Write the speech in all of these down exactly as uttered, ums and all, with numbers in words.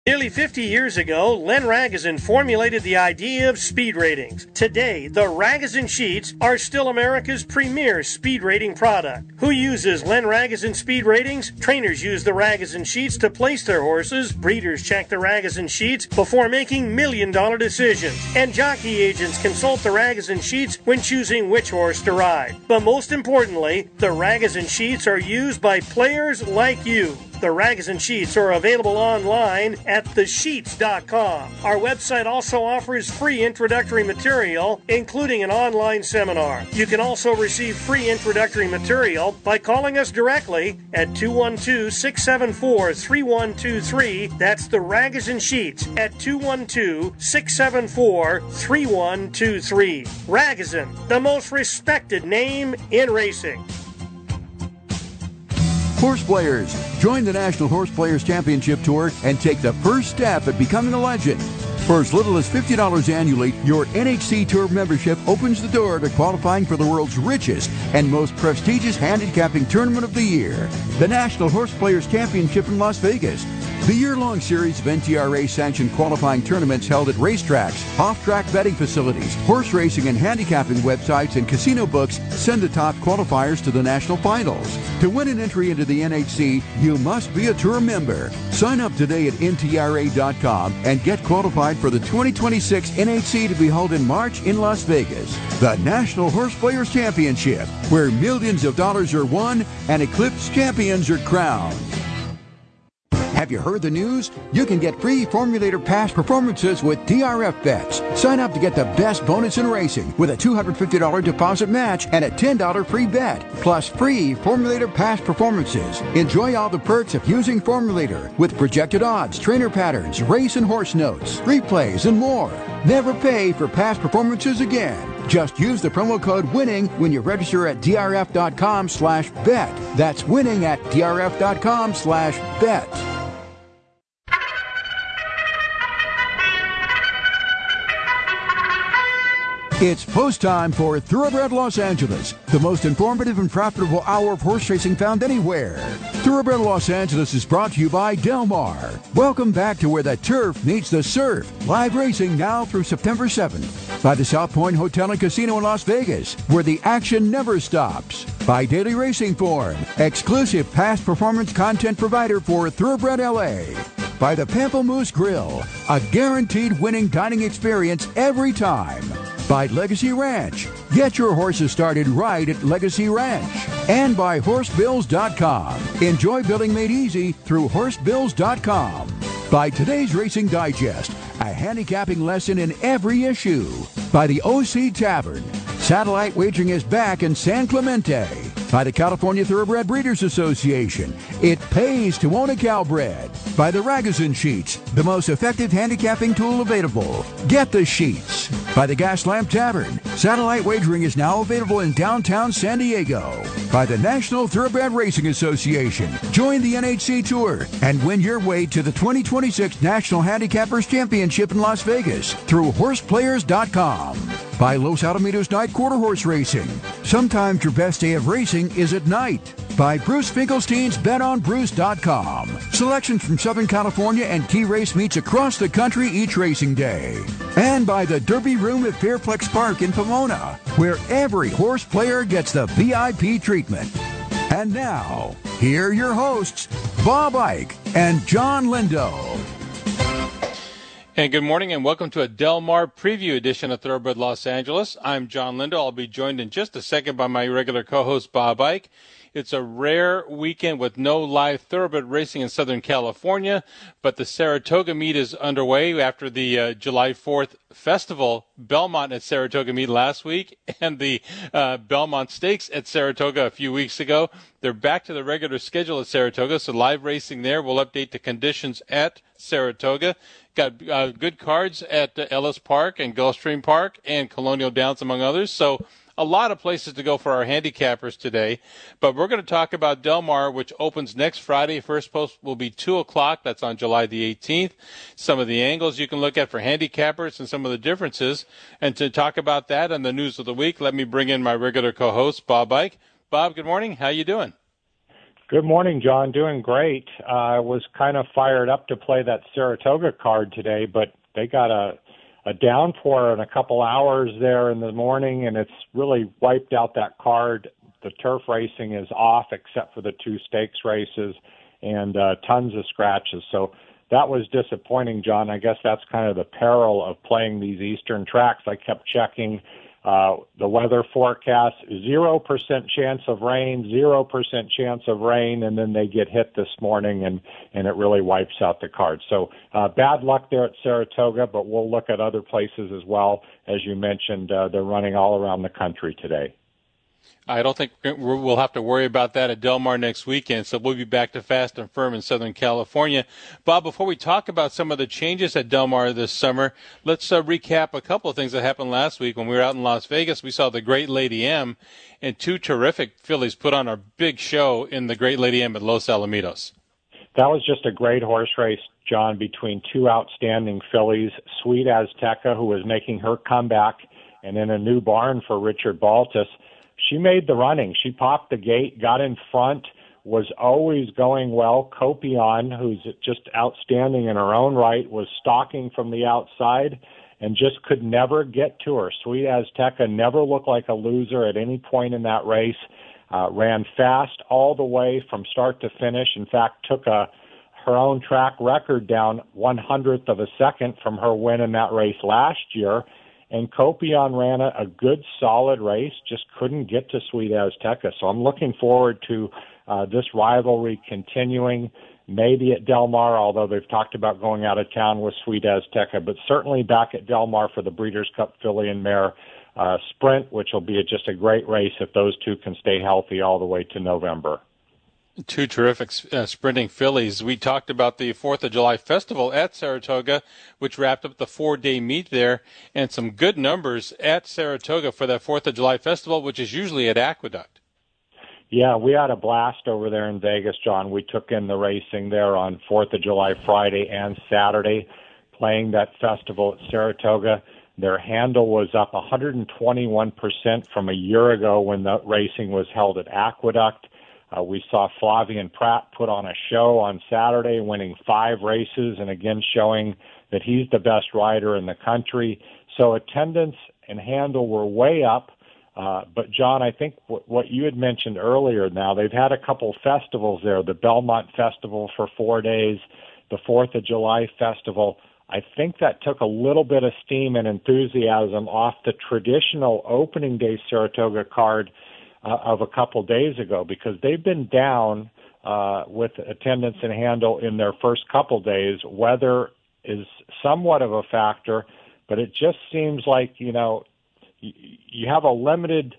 Nearly fifty years ago, Len Ragozin formulated the idea of speed ratings. Today, the Ragozin sheets are still America's premier speed rating product. Who uses Len Ragozin speed ratings? Trainers use the Ragozin sheets to place their horses. Breeders check the Ragozin sheets before making million-dollar decisions. And jockey agents consult the Ragozin sheets when choosing which horse to ride. But most importantly, the Ragozin sheets are used by players like you. The Ragozin sheets are available online at the sheets dot com. Our website also offers free introductory material, including an online seminar. You can also receive free introductory material by calling us directly at two one two, six seven four, three one two three. That's the Ragozin sheets at two one two, six seven four, three one two three. Ragozin, the most respected name in racing. Horse players, join the National Horse Players Championship Tour and take the first step at becoming a legend. For as little as fifty dollars annually, your N H C Tour membership opens the door to qualifying for the world's richest and most prestigious handicapping tournament of the year, the National Horse Players Championship in Las Vegas. The year-long series of N T R A-sanctioned qualifying tournaments held at racetracks, off-track betting facilities, horse racing and handicapping websites, and casino books send the top qualifiers to the national finals. To win an entry into the N H C, you must be a tour member. Sign up today at N T R A dot com and get qualified for the twenty twenty-six N H C to be held in March in Las Vegas. The National Horse Players Championship, where millions of dollars are won and eclipsed champions are crowned. Have you heard the news? You can get free Formulator Pass performances with D R F bets. Sign up to get the best bonus in racing with a two hundred fifty dollars deposit match and a ten dollars free bet, plus free Formulator Pass performances. Enjoy all the perks of using Formulator with projected odds, trainer patterns, race and horse notes, replays, and more. Never pay for past performances again. Just use the promo code WINNING when you register at D R F dot com slash bet. That's winning at D R F dot com slash bet. It's post time for Thoroughbred Los Angeles, the most informative and profitable hour of horse racing found anywhere. Thoroughbred Los Angeles is brought to you by Del Mar. Welcome back to where the turf meets the surf. Live racing now through September seventh. By the South Point Hotel and Casino in Las Vegas, where the action never stops. By Daily Racing Form, exclusive past performance content provider for Thoroughbred L A. By the Pamplemousse Grill, a guaranteed winning dining experience every time. By Legacy Ranch. Get your horses started right at Legacy Ranch. And by horse bills dot com. Enjoy building made easy through horse bills dot com. By Today's Racing Digest, a handicapping lesson in every issue. By the O C Tavern. Satellite wagering is back in San Clemente. By the California Thoroughbred Breeders Association. It pays to own a Calbred. By the Ragozin Sheets, the most effective handicapping tool available. Get the sheets. By the Gaslamp Tavern. Satellite wagering is now available in downtown San Diego. By the National Thoroughbred Racing Association. Join the N H C Tour and win your way to the twenty twenty-six National Handicappers Championship in Las Vegas through horse players dot com. By Los Alamitos Night Quarter Horse Racing. Sometimes your best day of racing is at night. By Bruce Finkelstein's bet on bruce dot com. Selections from Southern California and key race meets across the country each racing day. And by the Derby Room at Fairplex Park in Pomona, where every horse player gets the V I P treatment. And now, here are your hosts, Bob Ike and John Lindo. And good morning and welcome to a Del Mar preview edition of Thoroughbred Los Angeles. I'm John Lindo. I'll be joined in just a second by my regular co-host, Bob Ike. It's a rare weekend with no live thoroughbred racing in Southern California, but the Saratoga meet is underway after the uh, July fourth festival, Belmont at Saratoga meet last week, and the uh, Belmont Stakes at Saratoga a few weeks ago. They're back to the regular schedule at Saratoga, so live racing there. We'll update the conditions at Saratoga. Got uh, good cards at uh, Ellis Park and Gulfstream Park and Colonial Downs, among others. So a lot of places to go for our handicappers today. But we're going to talk about Del Mar, which opens next Friday. First post will be two o'clock. That's on July the eighteenth. Some of the angles you can look at for handicappers and some of the differences. And to talk about that and the news of the week, let me bring in my regular co-host, Bob Ike. Bob, good morning. How you doing? Good morning, John. Doing great. Uh, I was kind of fired up to play that Saratoga card today, but they got a, a downpour in a couple hours there in the morning, and it's really wiped out that card. The turf racing is off except for the two stakes races and uh, tons of scratches. So that was disappointing, John. I guess that's kind of the peril of playing these eastern tracks. I kept checking uh, the weather forecast, zero percent chance of rain, zero percent chance of rain, and then they get hit this morning, and, and it really wipes out the card. So uh, bad luck there at Saratoga, but we'll look at other places as well. As you mentioned, uh, they're running all around the country today. I don't think we'll have to worry about that at Del Mar next weekend, so we'll be back to fast and firm in Southern California. Bob, before we talk about some of the changes at Del Mar this summer, let's uh, recap a couple of things that happened last week. When we were out in Las Vegas, we saw the Great Lady M, and two terrific fillies put on a big show in the Great Lady M at Los Alamitos. That was just a great horse race, John, between two outstanding fillies, Sweet Azteca, who was making her comeback, and in a new barn for Richard Baltus. She made the running. She popped the gate, got in front, was always going well. Copion, who's just outstanding in her own right, was stalking from the outside and just could never get to her. Sweet Azteca never looked like a loser at any point in that race, uh, ran fast all the way from start to finish. In fact, took a her own track record down one hundredth of a second from her win in that race last year. And Copion ran a, a good, solid race, just couldn't get to Sweet Azteca. So I'm looking forward to uh, this rivalry continuing, maybe at Del Mar, although they've talked about going out of town with Sweet Azteca, but certainly back at Del Mar for the Breeders' Cup Filly and Mare uh, Sprint, which will be a, just a great race if those two can stay healthy all the way to November. Two terrific uh, sprinting fillies. We talked about the fourth of July Festival at Saratoga, which wrapped up the four-day meet there, and some good numbers at Saratoga for that fourth of July Festival, which is usually at Aqueduct. Yeah, we had a blast over there in Vegas, John. We took in the racing there on fourth of July Friday and Saturday, playing that festival at Saratoga. Their handle was up one hundred twenty-one percent from a year ago when the racing was held at Aqueduct. Uh, we saw Flavian Pratt put on a show on Saturday, winning five races and again showing that he's the best rider in the country. So attendance and handle were way up. Uh, but, John, I think w- what you had mentioned earlier now, they've had a couple festivals there, the Belmont Festival for four days, the fourth of July Festival. I think that took a little bit of steam and enthusiasm off the traditional opening day Saratoga card Uh, of a couple days ago, because they've been down uh, with attendance and handle in their first couple days. Weather is somewhat of a factor, but it just seems like, you know, y- you have a limited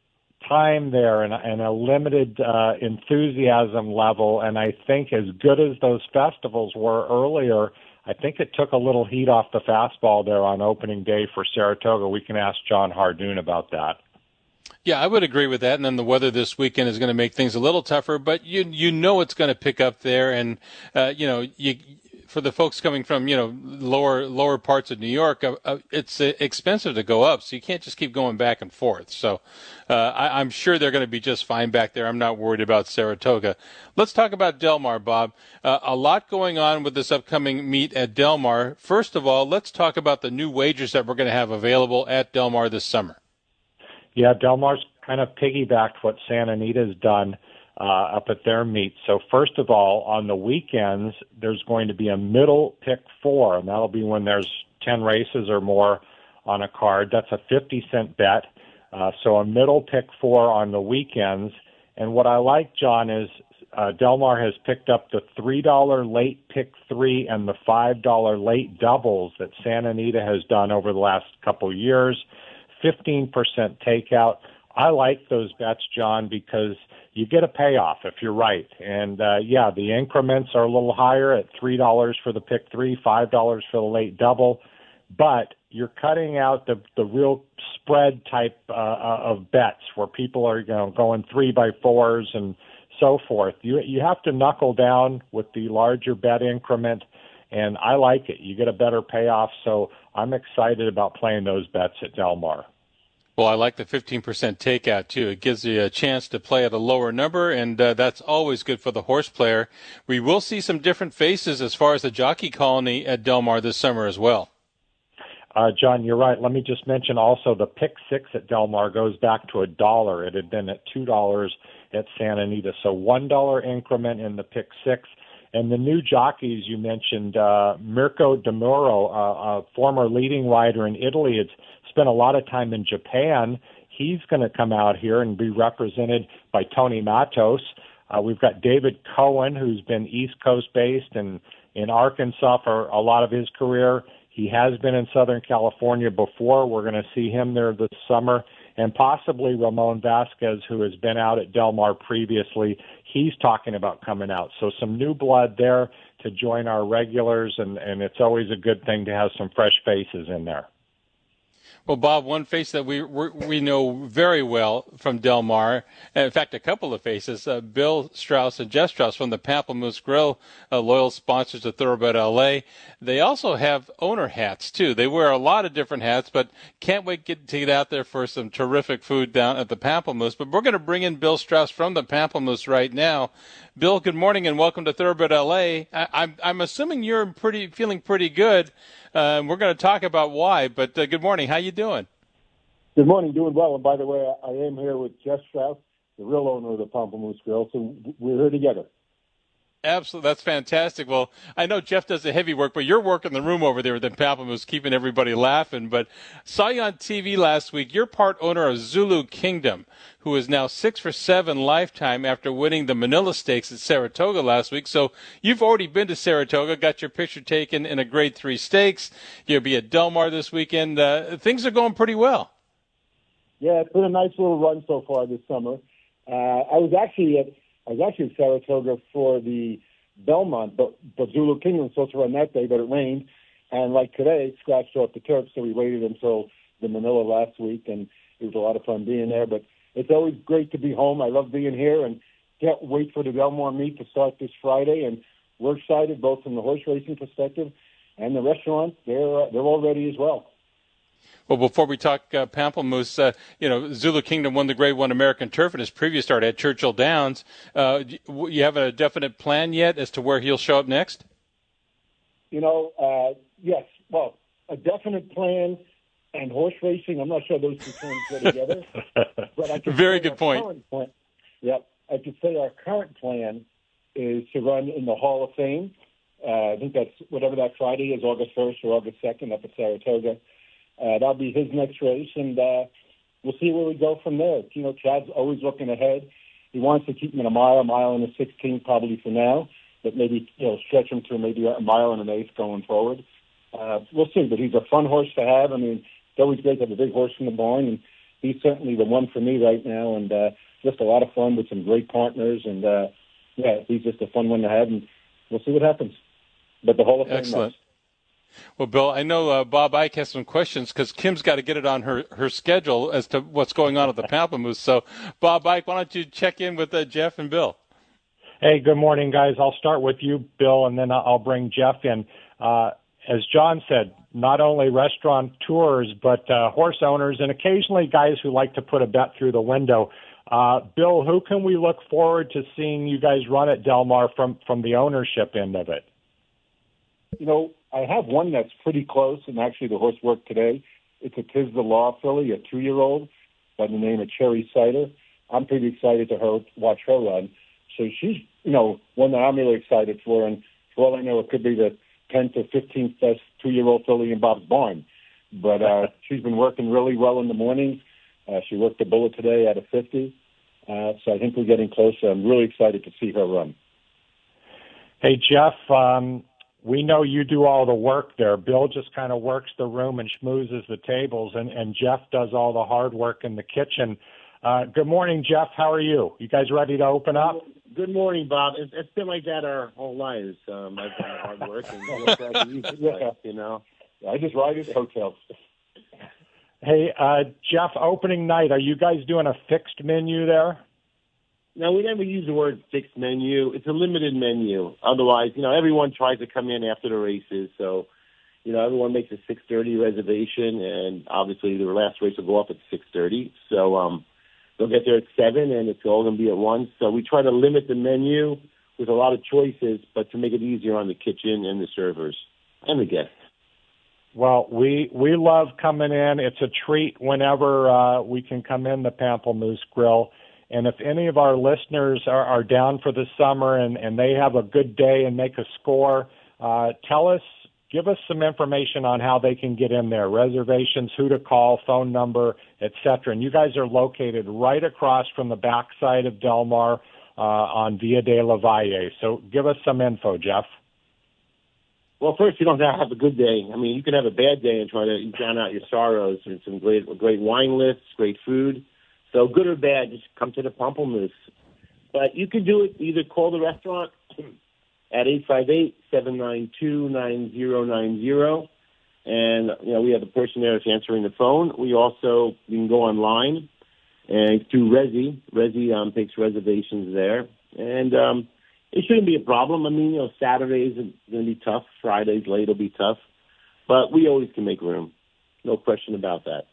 time there and, and a limited uh, enthusiasm level, and I think as good as those festivals were earlier, I think it took a little heat off the fastball there on opening day for Saratoga. We can ask John Hardoon about that. Yeah, I would agree with that. And then the weather this weekend is going to make things a little tougher, but you you know it's going to pick up there. And, uh, you know, you for the folks coming from, you know, lower lower parts of New York, uh, uh, it's uh, expensive to go up. So you can't just keep going back and forth. So uh, I, I'm sure they're going to be just fine back there. I'm not worried about Saratoga. Let's talk about Del Mar, Bob. Uh, a lot going on with this upcoming meet at Del Mar. First of all, let's talk about the new wagers that we're going to have available at Del Mar this summer. Yeah, Del Mar's kind of piggybacked what Santa Anita's done uh, up at their meet. So first of all, on the weekends, there's going to be a middle pick four, and that'll be when there's ten races or more on a card. That's a fifty cent bet. Uh, so a middle pick four on the weekends. And what I like, John, is uh, Del Mar has picked up the three dollar late pick three and the five dollar late doubles that Santa Anita has done over the last couple years. fifteen percent takeout. I like those bets, John, because you get a payoff if you're right. And, uh, yeah, the increments are a little higher at three dollars for the pick three, five dollars for the late double. But you're cutting out the, the real spread type uh, of bets where people are, you know, going three by fours and so forth. You, you have to knuckle down with the larger bet increment, and I like it. You get a better payoff, so I'm excited about playing those bets at Del Mar. Well, I like the fifteen percent takeout, too. It gives you a chance to play at a lower number, and uh, that's always good for the horse player. We will see some different faces as far as the jockey colony at Del Mar this summer as well. Uh, John, you're right. Let me just mention also the pick six at Del Mar goes back to a dollar. It had been at two dollars at Santa Anita. So one dollar increment in the pick six. And the new jockeys you mentioned, uh, Mirko De Muro, uh, a former leading rider in Italy, has spent a lot of time in Japan. He's going to come out here and be represented by Tony Matos. Uh, we've got David Cohen, who's been East Coast based and in Arkansas for a lot of his career. He has been in Southern California before. We're going to see him there this summer. And possibly Ramon Vasquez, who has been out at Del Mar previously. He's talking about coming out. So some new blood there to join our regulars, and, and it's always a good thing to have some fresh faces in there. Well, Bob, one face that we we know very well from Del Mar, in fact, a couple of faces, uh, Bill Strauss and Jeff Strauss from the Pamplemousse Grill, uh, loyal sponsors of Thoroughbred L A. They also have owner hats, too. They wear a lot of different hats, but can't wait to get out there for some terrific food down at the Pamplemousse. But we're going to bring in Bill Strauss from the Pamplemousse right now. Bill, good morning and welcome to Thoroughbred L A. I, I'm, I'm assuming you're pretty feeling pretty good. Uh, we're going to talk about why, but uh, good morning. How you doing? Good morning. Doing well. And by the way, I am here with Jeff Strauss, the real owner of the Pamplemousse Grill, so we're here together. Absolutely. That's fantastic. Well, I know Jeff does the heavy work, but you're working the room over there with the Pamplemousse, keeping everybody laughing. But saw you on T V last week. You're part owner of Zulu Kingdom, who is now six for seven lifetime after winning the Manila Stakes at Saratoga last week. So you've already been to Saratoga, got your picture taken in a grade three stakes. You'll be at Del Mar this weekend. Uh, things are going pretty well. Yeah, it's been a nice little run so far this summer. Uh, I was actually at I was actually at Saratoga for the Belmont, but, but Zulu Kingdom was supposed to run that day, but it rained. And like today, it scratched off the turf, so we waited until the Manila last week, and it was a lot of fun being there. But it's always great to be home. I love being here, and can't wait for the Del Mar meet to start this Friday. And we're excited both from the horse racing perspective and the restaurant. They're uh, they're all ready as well. Well, before we talk uh, Pamplemousse, uh, you know, Zulu Kingdom won the Grade One American Turf in his previous start at Churchill Downs. Uh, you have a definite plan yet as to where he'll show up next? You know, uh, yes. Well, a definite plan and horse racing. I'm not sure those two terms go together. But I can Very good point. Plan, yep, I could say our current plan is to run in the Hall of Fame. Uh, I think that's whatever that Friday is, August first or August second up at Saratoga. Uh, that'll be his next race, and uh, we'll see where we go from there. You know, Chad's always looking ahead. He wants to keep him in a mile, a mile and a sixteen probably for now, but maybe, you know, stretch him to maybe a mile and an eighth going forward. Uh, we'll see, but he's a fun horse to have. I mean, it's always great to have a big horse in the barn, and he's certainly the one for me right now, and uh, just a lot of fun with some great partners, and, uh, yeah, he's just a fun one to have, and we'll see what happens. But the Hall of Fame Excellent. Must. Well, Bill, I know uh, Bob Ike has some questions because Kim's got to get it on her, her schedule as to what's going on at the Pamplemousse. So, Bob Ike, why don't you check in with uh, Jeff and Bill? Hey, good morning, guys. I'll start with you, Bill, and then I'll bring Jeff in. Uh, as John said, not only restaurateurs, but uh, horse owners and occasionally guys who like to put a bet through the window. Uh, Bill, who can we look forward to seeing you guys run at Del Mar from, from the ownership end of it? You know, I have one that's pretty close, and actually the horse worked today. It's a Tis the Law filly, a two-year-old by the name of Cherry Cider. I'm pretty excited to her, watch her run. So she's, you know, one that I'm really excited for, and for all I know, it could be the tenth or fifteenth best two-year-old filly in Bob's barn. But uh, she's been working really well in the mornings. Uh, she worked the bullet today at a fifty. Uh, so I think we're getting closer. I'm really excited to see her run. Hey, Jeff, um, we know you do all the work there. Bill just kind of works the room and schmoozes the tables, and, and Jeff does all the hard work in the kitchen. Uh, good morning, Jeff. How are you? You guys ready to open up? Good morning, Bob. It's, it's been like that our whole lives. Um, I've done hard work, and Yeah. you know. I just ride his hotels. Hey, uh, Jeff, opening night, are you guys doing a fixed menu there? No, we never use the word fixed menu. It's a limited menu. Otherwise, you know, everyone tries to come in after the races. So, you know, everyone makes a six thirty reservation, and obviously the last race will go off at six thirty. So um, they'll get there at seven, and it's all going to be at once. So we try to limit the menu with a lot of choices, but to make it easier on the kitchen and the servers and the guests. Well, we we love coming in. It's a treat whenever uh, we can come in the Pamplemousse Grill. And if any of our listeners are, are down for the summer and, and they have a good day and make a score, uh, tell us, give us some information on how they can get in there, reservations, who to call, phone number, et cetera. And you guys are located right across from the backside of Del Mar uh, on Via de la Valle. So give us some info, Jeff. Well, first, you don't have to have a good day. I mean, you can have a bad day and try to drown out your sorrows. There's some great, great wine lists, great food. So good or bad, just come to the Pamplemousse. But you can do it, either call the restaurant at eight five eight, seven nine two, nine zero nine zero. And, you know, we have a person there that's answering the phone. We also, you can go online and through Resi. Resi um, takes reservations there. And, um, it shouldn't be a problem. I mean, you know, Saturdays are going to be tough. Fridays late will be tough. But we always can make room. No question about that.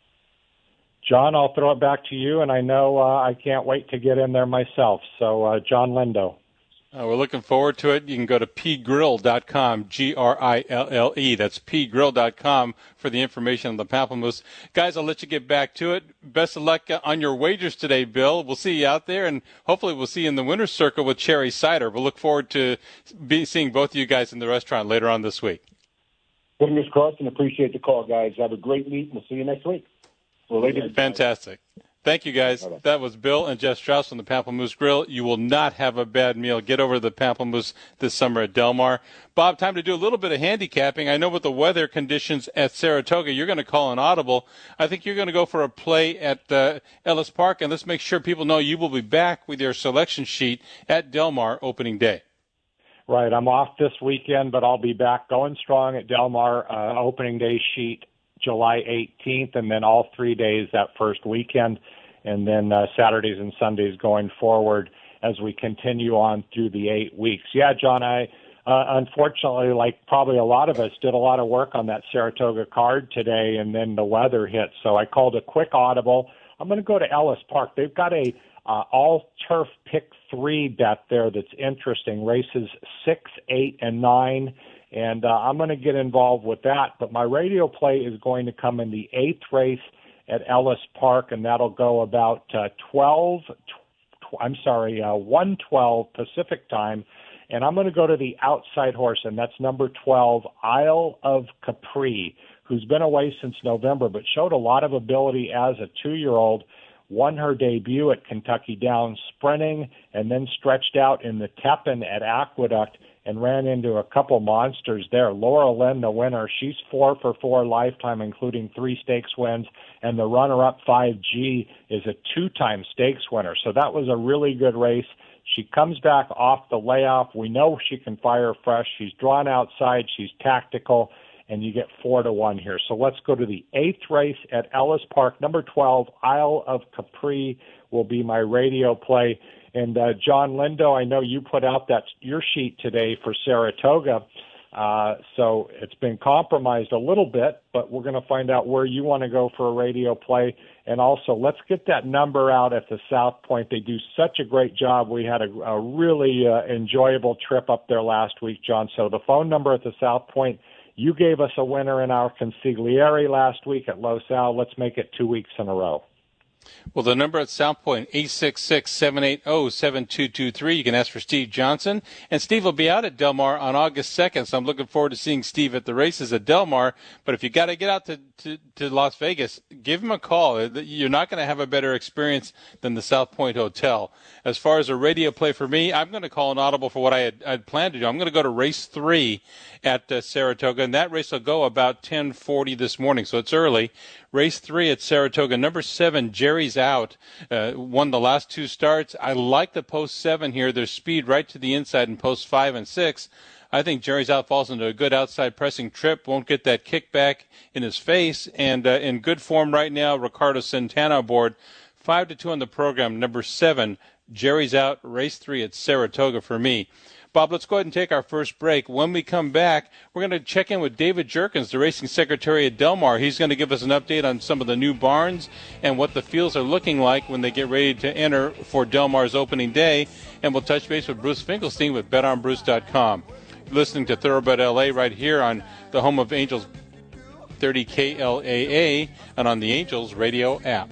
John, I'll throw it back to you, and I know uh, I can't wait to get in there myself. So, uh, John Lindo. Uh, we're looking forward to it. You can go to p grill dot com, G R I L L E. That's p grill dot com for the information on the Pamplemousse. Guys, I'll let you get back to it. Best of luck on your wagers today, Bill. We'll see you out there, and hopefully we'll see you in the winner's circle with Cherry Cider. We'll look forward to be seeing both of you guys in the restaurant later on this week. Fingers crossed, and appreciate the call, guys. Have a great meet, and we'll see you next week. Related Fantastic. Thank you, guys. Bye-bye. That was Bill and Jeff Strauss from the Pamplemousse Grill. You will not have a bad meal. Get over to the Pamplemousse this summer at Del Mar. Bob, time to do a little bit of handicapping. I know with the weather conditions at Saratoga, you're going to call an audible. I think you're going to go for a play at uh, Ellis Park, and let's make sure people know you will be back with your selection sheet at Del Mar opening day. Right. I'm off this weekend, but I'll be back going strong at Del Mar uh, opening day sheet July eighteenth, and then all three days that first weekend, and then uh, Saturdays and Sundays going forward as we continue on through the eight weeks. Yeah, John, I uh, unfortunately, like probably a lot of us, did a lot of work on that Saratoga card today, and then the weather hit, so I called a quick audible. I'm going to go to Ellis Park. They've got a uh, all-turf pick three bet there that's interesting, races six, eight, and nine. And uh, I'm going to get involved with that. But my radio play is going to come in the eighth race at Ellis Park, and that'll go about uh, twelve. Tw- I'm sorry, uh, one twelve Pacific time. And I'm going to go to the outside horse, and that's number twelve, Isle of Capri, who's been away since November, but showed a lot of ability as a two-year-old. Won her debut at Kentucky Downs sprinting, and then stretched out in the Tepin at Aqueduct and ran into a couple monsters there. Laura Lynn, the winner, she's four for four lifetime, including three stakes wins, and the runner-up five G is a two-time stakes winner. So that was a really good race. She comes back off the layoff. We know she can fire fresh. She's drawn outside. She's tactical, and you get four to one here. So let's go to the eighth race at Ellis Park. Number twelve, Isle of Capri, will be my radio play. And uh, John Lindo, I know you put out that your sheet today for Saratoga, uh, so it's been compromised a little bit, but we're going to find out where you want to go for a radio play. And also, let's get that number out at the South Point. They do such a great job. We had a, a really uh, enjoyable trip up there last week, John. So the phone number at the South Point, you gave us a winner in our consigliere last week at Los Al. Let's make it two weeks in a row. Well, the number at South Point, eight six six, seven eight zero, seven two two three. You can ask for Steve Johnson. And Steve will be out at Del Mar on August second, so I'm looking forward to seeing Steve at the races at Del Mar. But if you got to get out to, to, to Las Vegas, give him a call. You're not going to have a better experience than the South Point Hotel. As far as a radio play for me, I'm going to call an audible for what I had I'd planned to do. I'm going to go to race three at uh, Saratoga, and that race will go about ten forty this morning, so it's early. Race three at Saratoga, number seven, Jerry's Out, uh, won the last two starts. I like the post seven here. There's speed right to the inside in post five and six. I think Jerry's Out falls into a good outside pressing trip, won't get that kickback in his face, and uh, in good form right now, Ricardo Santana aboard. Five to two on the program, number seven, Jerry's Out, race three at Saratoga for me. Bob, let's go ahead and take our first break. When we come back, we're going to check in with David Jerkins, the racing secretary at Del Mar. He's going to give us an update on some of the new barns and what the fields are looking like when they get ready to enter for Del Mar's opening day. And we'll touch base with Bruce Finkelstein with bet on bruce dot com. You're listening to Thoroughbred L A right here on the home of Angels thirty K L A A and on the Angels radio app.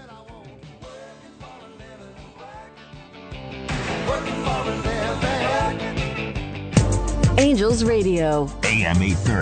Angels Radio, A M eight thirty.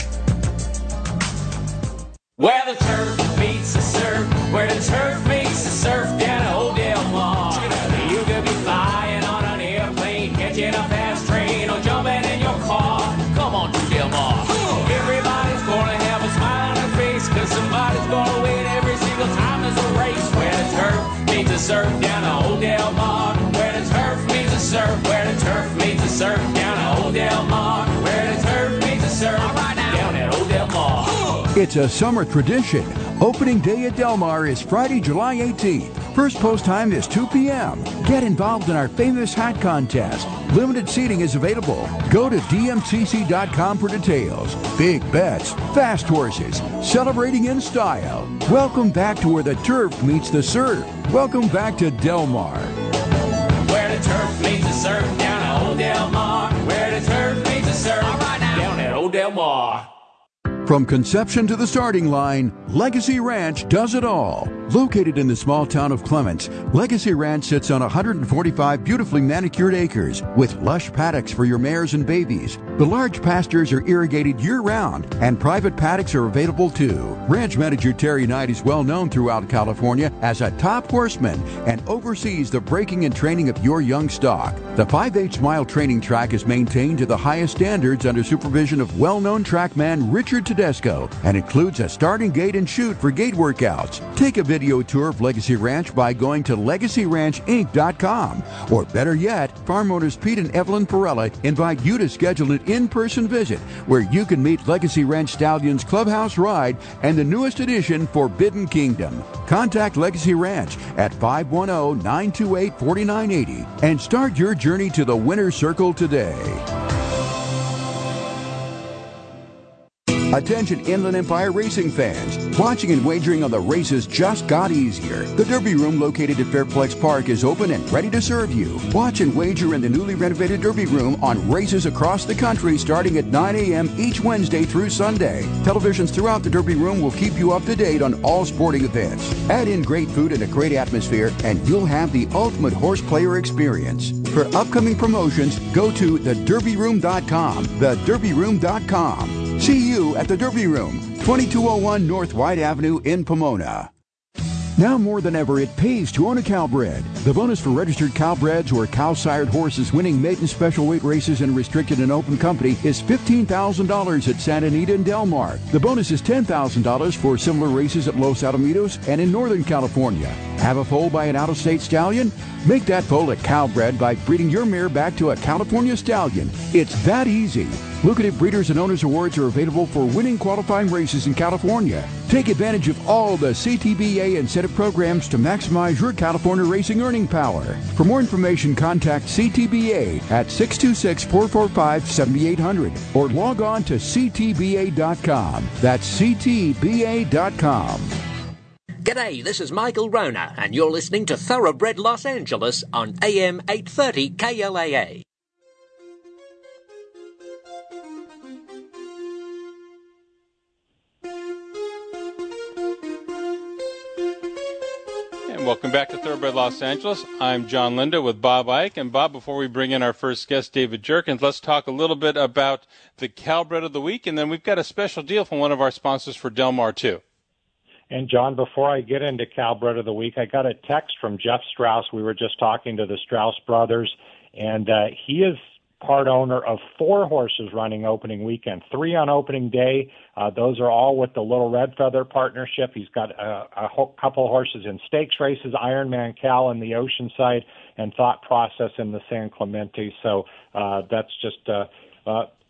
Where the turf meets the surf, where the turf meets the surf, down at Old Del Mar. You could be flying on an airplane, catching a fast train, or jumping in your car. Come on to Del Mar. Everybody's gonna have a smile on their face, cause somebody's gonna win every single time there's a race. Where the turf meets the surf, down at Old Del Mar. Where the turf meets the surf, where the turf meets the surf, down at Old Del Mar. Where the turf meets the surf, down at Old Del Mar. It's a summer tradition. Opening day at Del Mar is Friday, July eighteenth. First post time is two p.m. Get involved in our famous hat contest. Limited seating is available. Go to D M C C dot com for details. Big bets, fast horses, celebrating in style. Welcome back to where the turf meets the surf. Welcome back to Del Mar. Where the turf meets the surf, down at Old Del Mar. Where the turf meets the surf, down at Old Del Mar. From conception to the starting line, Legacy Ranch does it all. Located in the small town of Clements, Legacy Ranch sits on one hundred forty-five beautifully manicured acres with lush paddocks for your mares and babies. The large pastures are irrigated year-round, and private paddocks are available too. Ranch manager Terry Knight is well known throughout California as a top horseman and oversees the breaking and training of your young stock. The five eighths mile training track is maintained to the highest standards under supervision of well-known trackman Richard Tedesco and includes a starting gate and chute for gate workouts. Take a video tour of Legacy Ranch by going to legacy ranch inc dot com. Or better yet, farm owners Pete and Evelyn Perella invite you to schedule an in-person visit where you can meet Legacy Ranch Stallions Clubhouse Ride and the newest edition, Forbidden Kingdom. Contact Legacy Ranch at five one zero, nine two eight, four nine eight zero and start your journey to the winner's circle today. Attention Inland Empire racing fans. Watching and wagering on the races just got easier. The Derby Room located at Fairplex Park is open and ready to serve you. Watch and wager in the newly renovated Derby Room on races across the country starting at nine a.m. each Wednesday through Sunday. Televisions throughout the Derby Room will keep you up to date on all sporting events. Add in great food and a great atmosphere and you'll have the ultimate horse player experience. For upcoming promotions, go to the derby room dot com. the derby room dot com. See you at the Derby Room, twenty-two oh one North White Avenue in Pomona. Now more than ever, it pays to own a Calbred. The bonus for registered Calbreds or cow-sired horses winning maiden special weight races in restricted and open company is fifteen thousand dollars at Santa Anita and Del Mar. The bonus is ten thousand dollars for similar races at Los Alamitos and in Northern California. Have a foal by an out-of-state stallion? Make that foal a Calbred by breeding your mare back to a California stallion. It's that easy. Lucrative Breeders and Owners Awards are available for winning qualifying races in California. Take advantage of all the C T B A incentive programs to maximize your California racing earning power. For more information, contact C T B A at six two six, four four five, seven eight zero zero or log on to c t b a dot com. That's c t b a dot com. G'day, this is Michael Rona, and you're listening to Thoroughbred Los Angeles on A M eight thirty K L A A. Welcome back to Thoroughbred Los Angeles. I'm John Linda with Bob Ike. And Bob, before we bring in our first guest, David Jerkins, let's talk a little bit about the Calbred of the Week. And then we've got a special deal from one of our sponsors for Del Mar, too. And, John, before I get into Calbred of the Week, I got a text from Jeff Strauss. We were just talking to the Strauss brothers, and uh, he is part owner of four horses running opening weekend, three on opening day. Uh, those are all with the Little Red Feather partnership. He's got a, a ho- couple horses in stakes races, Ironman Cal in the Oceanside, and Thought Process in the San Clemente. So uh, that's just uh, uh,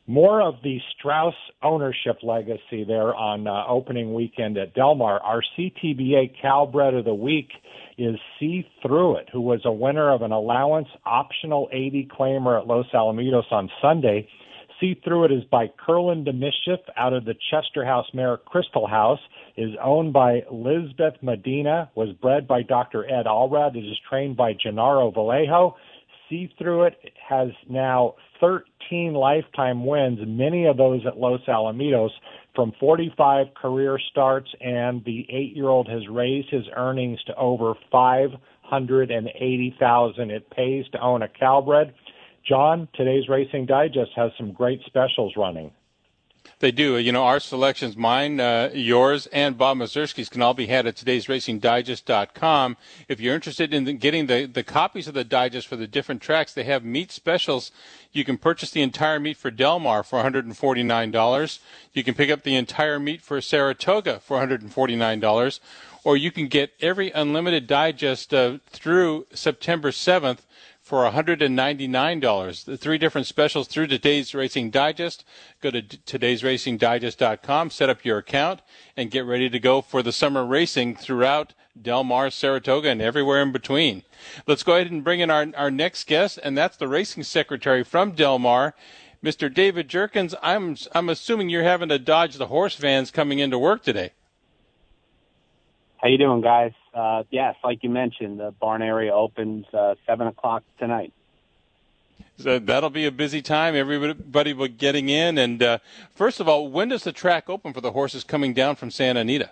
More of the Strauss ownership legacy there on uh, opening weekend at Del Mar. Our C T B A Calbred of the Week is See Through It, who was a winner of an allowance optional eighty claimer at Los Alamitos on Sunday. See Through It is by Curlin de Mischief out of the Chester House Mare Crystal House, is owned by Lisbeth Medina, was bred by Doctor Ed Allred, it is trained by Gennaro Vallejo. See Through It has now thirteen lifetime wins, many of those at Los Alamitos, from forty-five career starts, and the eight-year-old has raised his earnings to over five hundred eighty thousand dollars. It pays to own a Calbred. John, today's Racing Digest has some great specials running. They do. You know, our selections, mine, uh, yours, and Bob Mazurski's, can all be had at todays racing digest dot com. If you're interested in getting the, the copies of the digest for the different tracks, they have meat specials. You can purchase the entire meat for Del Mar for one hundred forty-nine dollars. You can pick up the entire meat for Saratoga for one hundred forty-nine dollars. Or you can get every unlimited digest uh, through September seventh for one hundred ninety-nine dollars. The three different specials through Today's Racing Digest. Go to todays racing digest dot com, set up your account, and get ready to go for the summer racing throughout Del Mar, Saratoga, and everywhere in between. Let's go ahead and bring in our, our next guest, and that's the racing secretary from Del Mar, Mister David Jerkins. I'm, I'm assuming you're having to dodge the horse vans coming into work today. How you doing, guys? Uh, yes, like you mentioned, the barn area opens uh, seven o'clock tonight. So that'll be a busy time. Everybody will be getting in. And uh, first of all, when does the track open for the horses coming down from Santa Anita?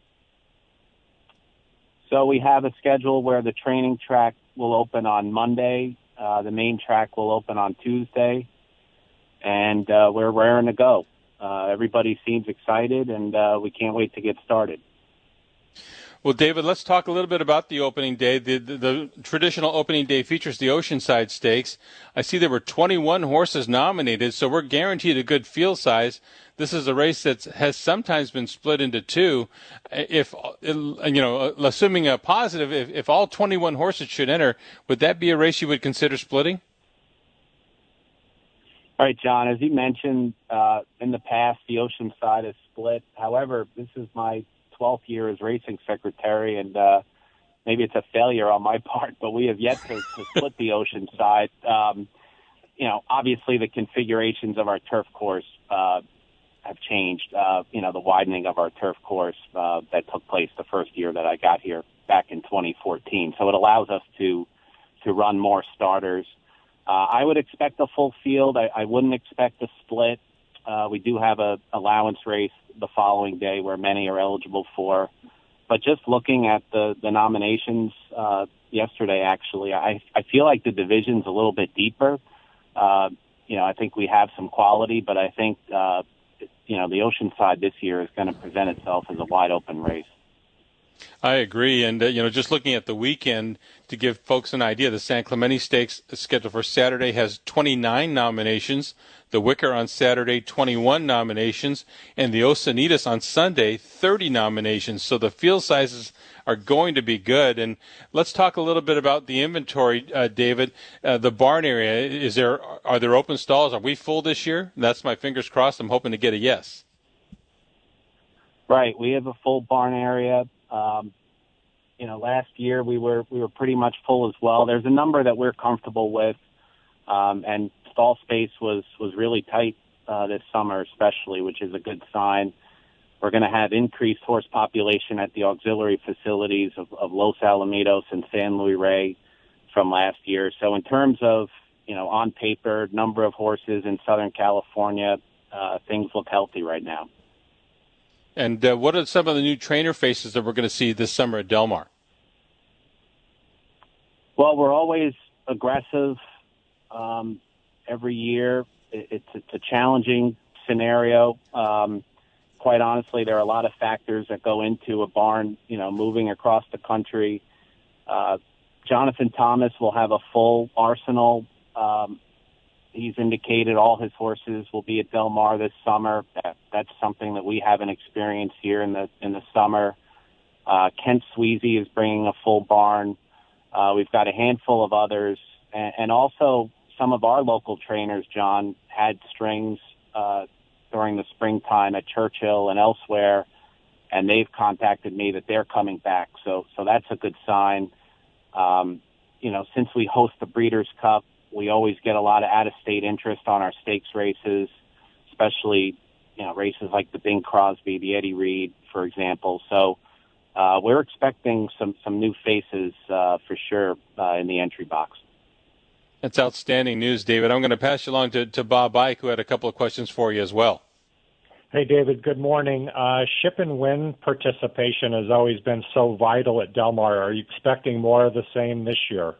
So we have a schedule where the training track will open on Monday. Uh, the main track will open on Tuesday. And uh, we're raring to go. Uh, everybody seems excited, and uh, we can't wait to get started. Well, David, let's talk a little bit about the opening day. The, the, the traditional opening day features the Oceanside Stakes. I see there were twenty-one horses nominated, so we're guaranteed a good field size. This is a race that has sometimes been split into two. If, you know, assuming a positive, if, if all twenty-one horses should enter, would that be a race you would consider splitting? All right, John, as you mentioned, uh, in the past, the Oceanside is split. However, this is my twelfth year as racing secretary, and uh, maybe it's a failure on my part, but we have yet to, to split the Oceanside. Um, you know, obviously the configurations of our turf course uh, have changed. Uh, you know, the widening of our turf course uh, that took place the first year that I got here back in twenty fourteen. So it allows us to to run more starters. Uh, I would expect a full field. I, I wouldn't expect a split. Uh, we do have a allowance race the following day where many are eligible for. But just looking at the, the nominations uh, yesterday, actually, I, I feel like the division's a little bit deeper. Uh, you know, I think we have some quality, but I think, uh, you know, the Oceanside this year is going to present itself as a wide open race. I agree. And, uh, you know, just looking at the weekend, to give folks an idea, the San Clemente Stakes scheduled for Saturday has twenty-nine nominations. The Wicker on Saturday, twenty-one nominations. And the Oceanitas on Sunday, thirty nominations. So the field sizes are going to be good. And let's talk a little bit about the inventory, uh, David. Uh, the barn area, is there, are there open stalls? Are we full this year? That's my fingers crossed. I'm hoping to get a yes. Right. We have a full barn area. Um, you know, last year we were we were pretty much full as well. There's a number that we're comfortable with, um, and stall space was was really tight uh, this summer, especially, which is a good sign. We're going to have increased horse population at the auxiliary facilities of, of Los Alamitos and San Luis Rey from last year. So, in terms of you know on paper number of horses in Southern California, uh, things look healthy right now. And uh, what are some of the new trainer faces that we're going to see this summer at Del Mar? Well, we're always aggressive um, every year. It's, it's a challenging scenario. Um, quite honestly, there are a lot of factors that go into a barn, you know, moving across the country. Uh, Jonathan Thomas will have a full arsenal. Um, He's indicated all his horses will be at Del Mar this summer. That, that's something that we haven't experienced here in the in the summer. Uh, Kent Sweezy is bringing a full barn. Uh, we've got a handful of others, and, and also some of our local trainers, John, had strings uh, during the springtime at Churchill and elsewhere, and they've contacted me that they're coming back. So, so that's a good sign. Um, you know, since we host the Breeders' Cup, we always get a lot of out-of-state interest on our stakes races, especially, you know, races like the Bing Crosby, the Eddie Reed, for example. So uh, we're expecting some, some new faces uh, for sure uh, in the entry box. That's outstanding news, David. I'm going to pass you along to, to Bob Ike, who had a couple of questions for you as well. Hey, David, good morning. Uh, ship and win participation has always been so vital at Del Mar. Are you expecting more of the same this year?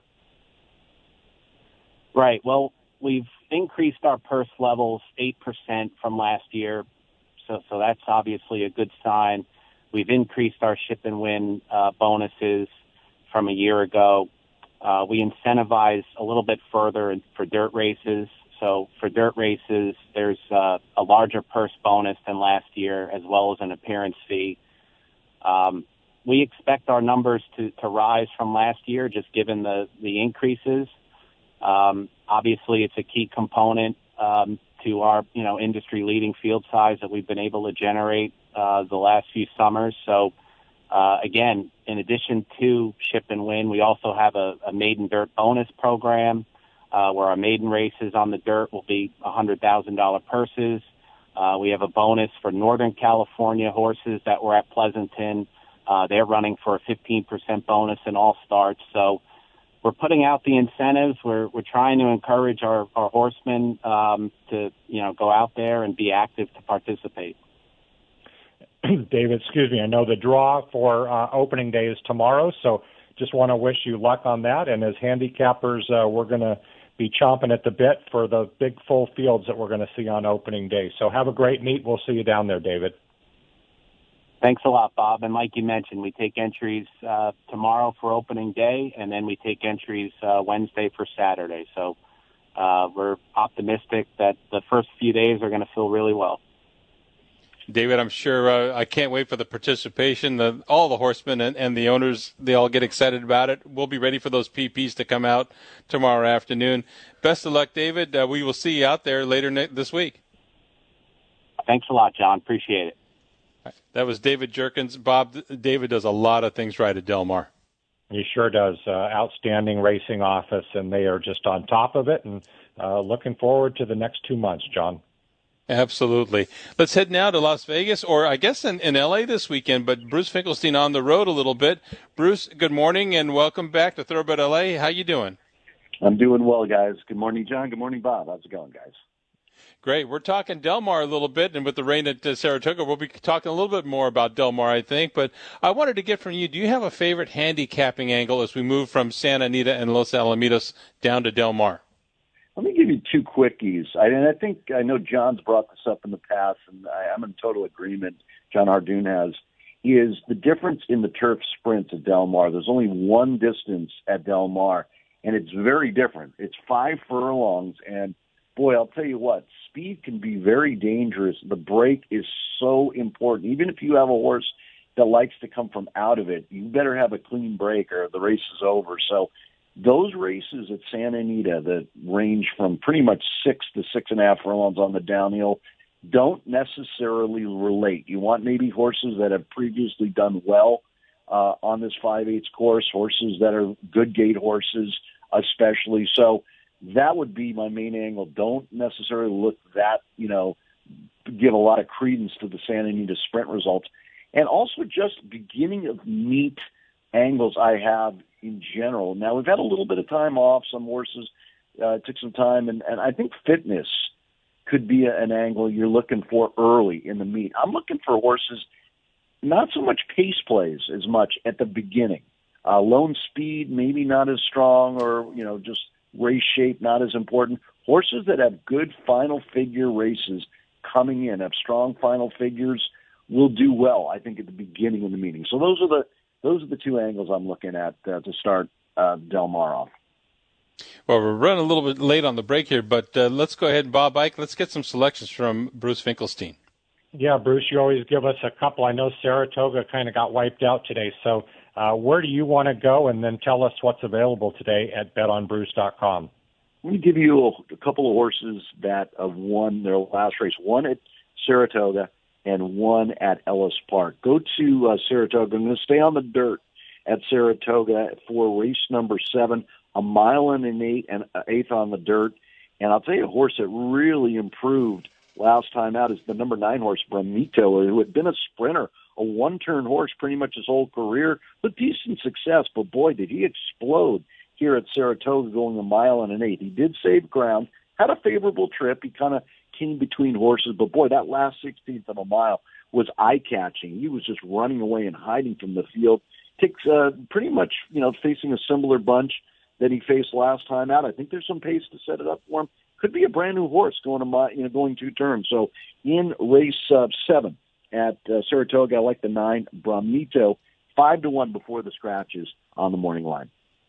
Right. Well, we've increased our purse levels eight percent from last year, so so that's obviously a good sign. We've increased our ship and win uh, bonuses from a year ago. Uh, we incentivize a little bit further for dirt races. So for dirt races, there's uh, a larger purse bonus than last year, as well as an appearance fee. Um, we expect our numbers to, to rise from last year, just given the, the increases. Um, obviously, it's a key component um, to our, you know, industry-leading field size that we've been able to generate uh, the last few summers. So, uh, again, in addition to ship and win, we also have a, a maiden dirt bonus program uh, where our maiden races on the dirt will be one hundred thousand dollars purses. Uh, we have a bonus for Northern California horses that were at Pleasanton. Uh, they're running for a fifteen percent bonus in all starts. So we're putting out the incentives. We're we're trying to encourage our, our horsemen um, to, you know, go out there and be active to participate. David, excuse me, I know the draw for uh, opening day is tomorrow, so just want to wish you luck on that. And as handicappers, uh, we're going to be chomping at the bit for the big full fields that we're going to see on opening day. So have a great meet. We'll see you down there, David. Thanks a lot, Bob. And like you mentioned, we take entries uh, tomorrow for opening day, and then we take entries uh, Wednesday for Saturday. So uh, we're optimistic that the first few days are going to feel really well. David, I'm sure uh, I can't wait for the participation. The, all the horsemen and, and the owners, they all get excited about it. We'll be ready for those P Ps to come out tomorrow afternoon. Best of luck, David. Uh, we will see you out there later ne- this week. Thanks a lot, John. Appreciate it. That was David Jerkins. Bob, David does a lot of things right at Del Mar. He sure does. Uh, outstanding racing office, and they are just on top of it, and uh, looking forward to the next two months, John. Absolutely. Let's head now to Las Vegas, or I guess in, in L A this weekend, but Bruce Finkelstein on the road a little bit. Bruce, good morning and welcome back to Thoroughbred L A. How you doing? I'm doing well, guys. Good morning, John. Good morning, Bob. How's it going, guys? Great. We're talking Del Mar a little bit, and with the rain at uh, Saratoga, we'll be talking a little bit more about Del Mar, I think. But I wanted to get from you, do you have a favorite handicapping angle as we move from Santa Anita and Los Alamitos down to Del Mar? Let me give you two quickies. I, and I think I know John's brought this up in the past, and I, I'm in total agreement. John Hardoon has. Is the difference in the turf sprints at Del Mar. There's only one distance at Del Mar, and it's very different. It's five furlongs, and boy, I'll tell you what, speed can be very dangerous. The break is so important. Even if you have a horse that likes to come from out of it, you better have a clean break or the race is over. So those races at Santa Anita that range from pretty much six to six and a half furlongs on the downhill don't necessarily relate. You want maybe horses that have previously done well uh, on this five-eighths course, horses that are good gate horses especially. So that would be my main angle. Don't necessarily look that, you know, give a lot of credence to the Santa Anita sprint results. And also just beginning of meet angles I have in general. Now, we've had a little bit of time off. Some horses uh, took some time, and, and I think fitness could be a, an angle you're looking for early in the meet. I'm looking for horses, not so much pace plays as much at the beginning. Uh, lone speed, maybe not as strong, or, you know, just race shape, not as important. Horses that have good final figure races coming in, have strong final figures, will do well, I think, at the beginning of the meeting. So those are the those are the two angles I'm looking at uh, to start uh, Del Mar off. Well, we're running a little bit late on the break here, but uh, let's go ahead, Bob Ike. Let's get some selections from Bruce Finkelstein. Yeah, Bruce, you always give us a couple. I know Saratoga kind of got wiped out today, so uh, where do you want to go? And then tell us what's available today at bet on bruce dot com. Let me give you a, a couple of horses that have won their last race. One at Saratoga and one at Ellis Park. Go to uh, Saratoga. I'm going to stay on the dirt at Saratoga for race number seven, a mile and an eight and uh, eighth on the dirt. And I'll tell you a horse that really improved last time out is the number nine horse, Bramito, who had been a sprinter, a one-turn horse pretty much his whole career, with decent success. But boy, did he explode here at Saratoga going a mile and an eighth. He did save ground, had a favorable trip. He kind of came between horses, but boy, that last sixteenth of a mile was eye-catching. He was just running away and hiding from the field. Takes uh, pretty much, you know, facing a similar bunch that he faced last time out. I think there's some pace to set it up for him. Could be a brand new horse going a mile, you know, going two turns. So in race uh, seven at uh, Saratoga, I like the nine Bramito, five to one before the scratches on the morning line.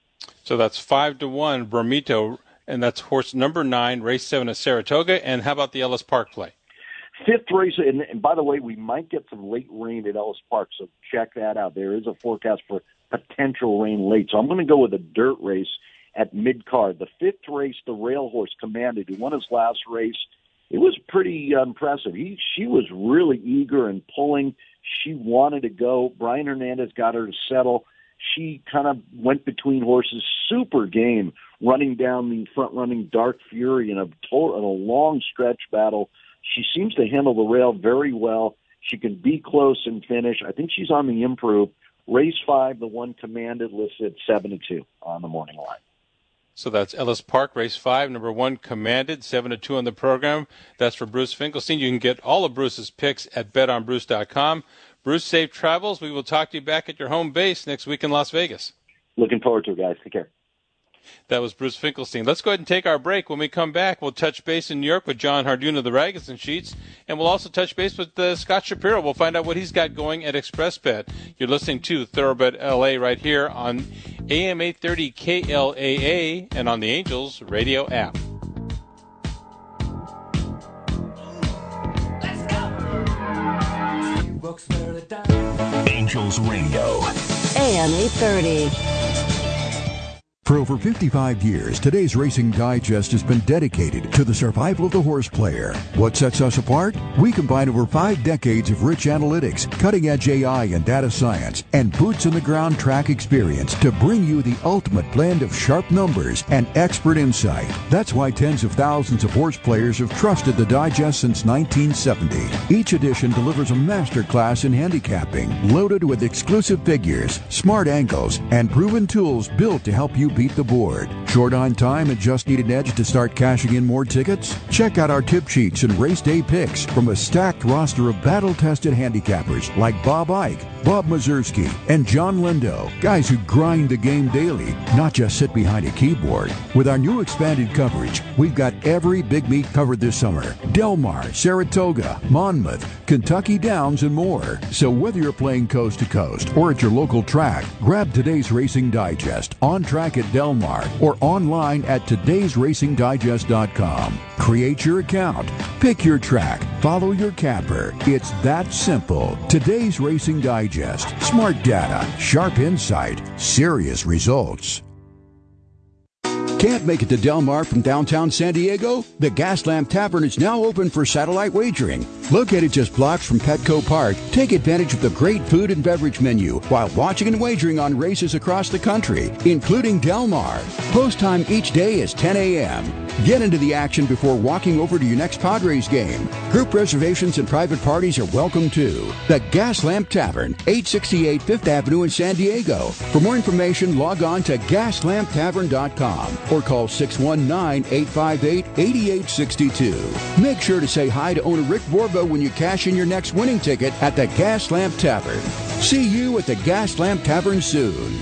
So that's five to one Bramito, and that's horse number nine, race seven at Saratoga. And how about the Ellis Park play? Fifth race, and, and by the way, we might get some late rain at Ellis Park, so check that out. There is a forecast for potential rain late. So I'm going to go with a dirt race at mid-card. The fifth race, the rail horse Commanded, who won his last race. It was pretty uh, impressive. He, she was really eager and pulling. She wanted to go. Brian Hernandez got her to settle. She kind of went between horses, super game, running down the front-running Dark Fury in a, total, in a long stretch battle. She seems to handle the rail very well. She can be close and finish. I think she's on the improve. Race five, the one Commanded, listed seven to two on the morning line. So that's Ellis Park, race five, number one Commanded, seven to two on the program. That's for Bruce Finkelstein. You can get all of Bruce's picks at bet on bruce dot com. Bruce, safe travels. We will talk to you back at your home base next week in Las Vegas. Looking forward to it, guys. Take care. That was Bruce Finkelstein. Let's go ahead and take our break. When we come back, we'll touch base in New York with John Hardoon of the Ragozin Sheets, and we'll also touch base with uh, Scott Shapiro. We'll find out what he's got going at ExpressBet. You're listening to Thoroughbred L A right here on A M eight thirty K L A A and on the Angels Radio app. Angels Radio. A M eight thirty. For over fifty-five years, Today's Racing Digest has been dedicated to the survival of the horse player. What sets us apart? We combine over five decades of rich analytics, cutting-edge A I and data science, and boots-on-the-ground track experience to bring you the ultimate blend of sharp numbers and expert insight. That's why tens of thousands of horse players have trusted the Digest since nineteen seventy. Each edition delivers a masterclass in handicapping, loaded with exclusive figures, smart angles, and proven tools built to help you beat the board. Short on time and just need an edge to start cashing in more tickets? Check out our tip sheets and race day picks from a stacked roster of battle-tested handicappers like Bob Ike, Bob Mazursky, and John Lindo, guys who grind the game daily, not just sit behind a keyboard. With our new expanded coverage, we've got every big meet covered this summer. Del Mar, Saratoga, Monmouth, Kentucky Downs, and more. So whether you're playing coast to coast or at your local track, grab Today's Racing Digest on track at Del Mar or online at todays racing digest dot com. Create your account, pick your track, follow your capper. It's that simple. Today's Racing Digest. Smart data, sharp insight, serious results. Can't make it to Del Mar from downtown San Diego? The Gaslamp Tavern is now open for satellite wagering. Located just blocks from Petco Park, take advantage of the great food and beverage menu while watching and wagering on races across the country, including Del Mar. Post time each day is ten a.m. Get into the action before walking over to your next Padres game. Group reservations and private parties are welcome too. The Gaslamp Tavern, eight sixty-eight Fifth Avenue in San Diego. For more information, log on to gaslamp tavern dot com or call six one nine, eight five eight, eight eight six two. Make sure to say hi to owner Rick Borbo when you cash in your next winning ticket at the Gaslamp Tavern. See you at the Gaslamp Tavern soon.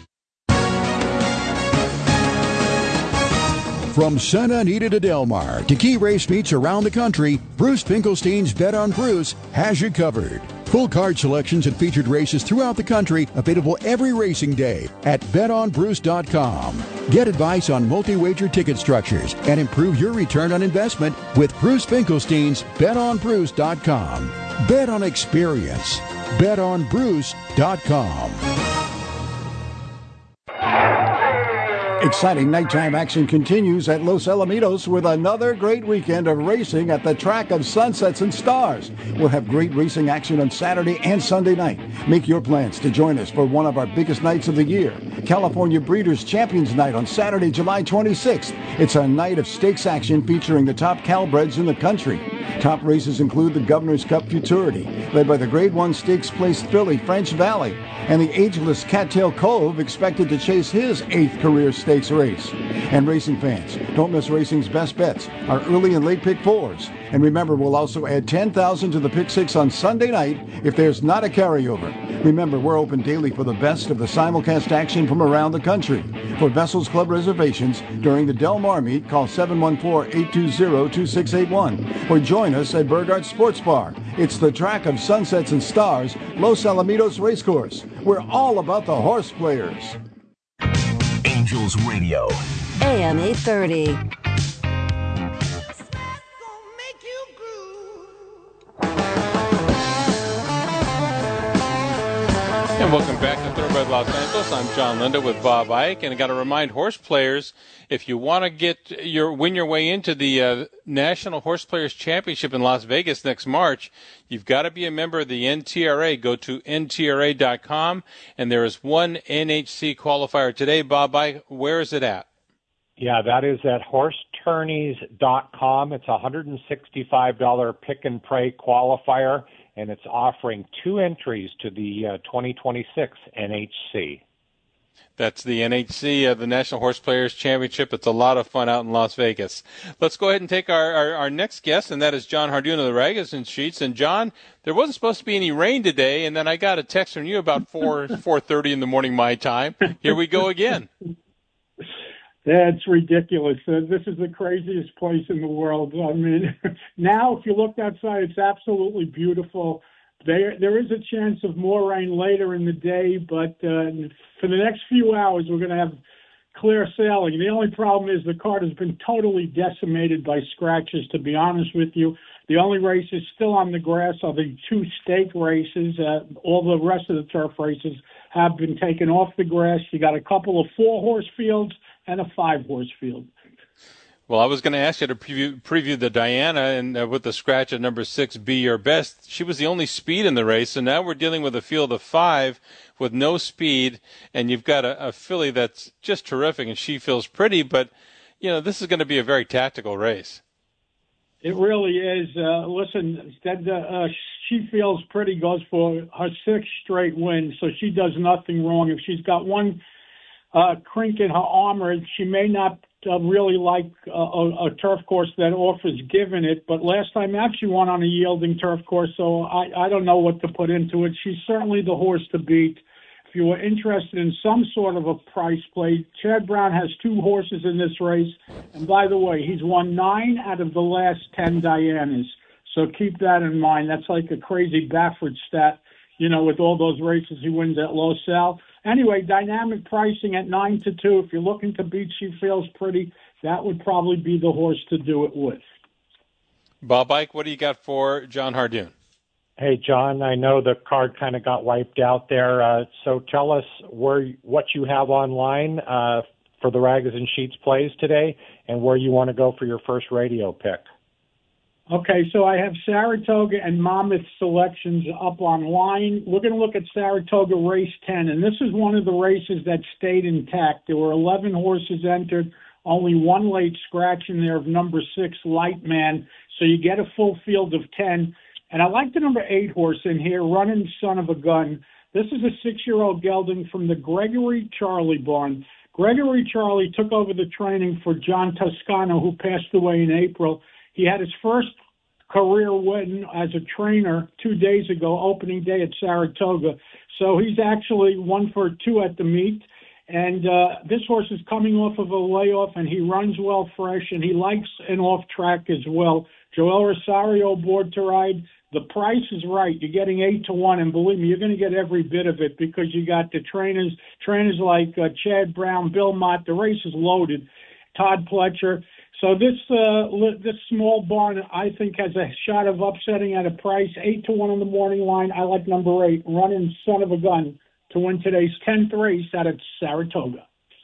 From Santa Anita to Del Mar to key race meets around the country, Bruce Finkelstein's Bet on Bruce has you covered. Full card selections and featured races throughout the country available every racing day at bet on bruce dot com. Get advice on multi-wager ticket structures and improve your return on investment with Bruce Finkelstein's bet on bruce dot com. Bet on experience. bet on bruce dot com. Exciting nighttime action continues at Los Alamitos with another great weekend of racing at the track of Sunsets and Stars. We'll have great racing action on Saturday and Sunday night. Make your plans to join us for one of our biggest nights of the year, California Breeders' Champions Night on Saturday, July twenty-sixth. It's a night of stakes action featuring the top Calbreds in the country. Top races include the Governor's Cup Futurity, led by the Grade one Stakes Placed filly French Valley, and the ageless Cattail Cove, expected to chase his eighth career stakes race. And racing fans, don't miss racing's best bets, our early and late pick fours. And remember, we'll also add ten thousand dollars to the pick six on Sunday night if there's not a carryover. Remember, we're open daily for the best of the simulcast action from around the country. For Vessels Club reservations during the Del Mar meet, call seven one four, eight two zero, two six eight one or join us at Burghardt Sports Bar. It's the track of Sunsets and Stars, Los Alamitos Racecourse. We're all about the horse players. Angels Radio. A M eight thirty. And welcome back to Thoroughbred Los Angeles. I'm John Linda with Bob Ike, and I got to remind horse players, if you want to get your win your way into the uh, National Horse Players Championship in Las Vegas next March, you've got to be a member of the N T R A. Go to N T R A dot com, and there is one N H C qualifier today. Bob Ike, where is it at? Yeah, that is at horse tourneys dot com. It's a one hundred sixty-five dollars pick and pray qualifier, and it's offering two entries to the uh, twenty twenty-six N H C. That's the N H C, uh, the National Horse Players Championship. It's a lot of fun out in Las Vegas. Let's go ahead and take our, our, our next guest, and that is John Hardoon of the Ragozin Sheets. And, John, there wasn't supposed to be any rain today, and then I got a text from you about four four thirty in the morning my time. Here we go again. That's ridiculous. Uh, this is the craziest place in the world. I mean, now if you look outside, it's absolutely beautiful. There, there is a chance of more rain later in the day, but uh, for the next few hours, we're going to have clear sailing. The only problem is the card has been totally decimated by scratches, to be honest with you. The only races still on the grass are the two stake races. Uh, all the rest of the turf races have been taken off the grass. You got a couple of four-horse fields and a five-horse field. Well, I was going to ask you to preview, preview the Diana, and uh, with the scratch at number six, Be Your Best. She was the only speed in the race, and now we're dealing with a field of five with no speed, and you've got a, a filly that's just terrific, and She Feels Pretty, but, you know, this is going to be a very tactical race. It really is. Uh, listen, that, uh, She Feels Pretty goes for her sixth straight win, so she does nothing wrong. If she's got one uh, crink in her armor, she may not uh, really like a, a, a turf course that offers giving it, but last time out she won on a yielding turf course, so I, I don't know what to put into it. She's certainly the horse to beat. If you were interested in some sort of a price play, Chad Brown has two horses in this race, and by the way, he's won nine out of the last ten Dianas, so keep that in mind. That's like a crazy Baffert stat, you know, with all those races he wins at Los Al. Anyway, dynamic pricing at nine to two. If you're looking to beat She Feels Pretty, that would probably be the horse to do it with. Bob Ike, what do you got for John Hardoon? Hey, John, I know the card kind of got wiped out there, uh, so tell us where what you have online uh, for the Ragozin Sheets plays today and where you want to go for your first radio pick. Okay, so I have Saratoga and Monmouth selections up online. We're going to look at Saratoga Race ten, and this is one of the races that stayed intact. There were eleven horses entered, only one late scratch in there of number six, Light Man, so you get a full field of ten. And I like the number eight horse in here, Running Son of a Gun. This is a six-year-old gelding from the Gregory Charlie barn. Gregory Charlie took over the training for John Toscano, who passed away in April. He had his first career win as a trainer two days ago, opening day at Saratoga. So he's actually one for two at the meet. And uh, this horse is coming off of a layoff, and he runs well fresh, and he likes an off-track as well. Joel Rosario aboard to ride. The price is right. You're getting eight to one, and believe me, you're going to get every bit of it because you got the trainers, trainers like uh, Chad Brown, Bill Mott. The race is loaded. Todd Pletcher. So this uh, li- this small barn, I think, has a shot of upsetting at a price eight to one on the morning line. I like number eight, Running Son of a Gun, to win today's tenth race out at Saratoga.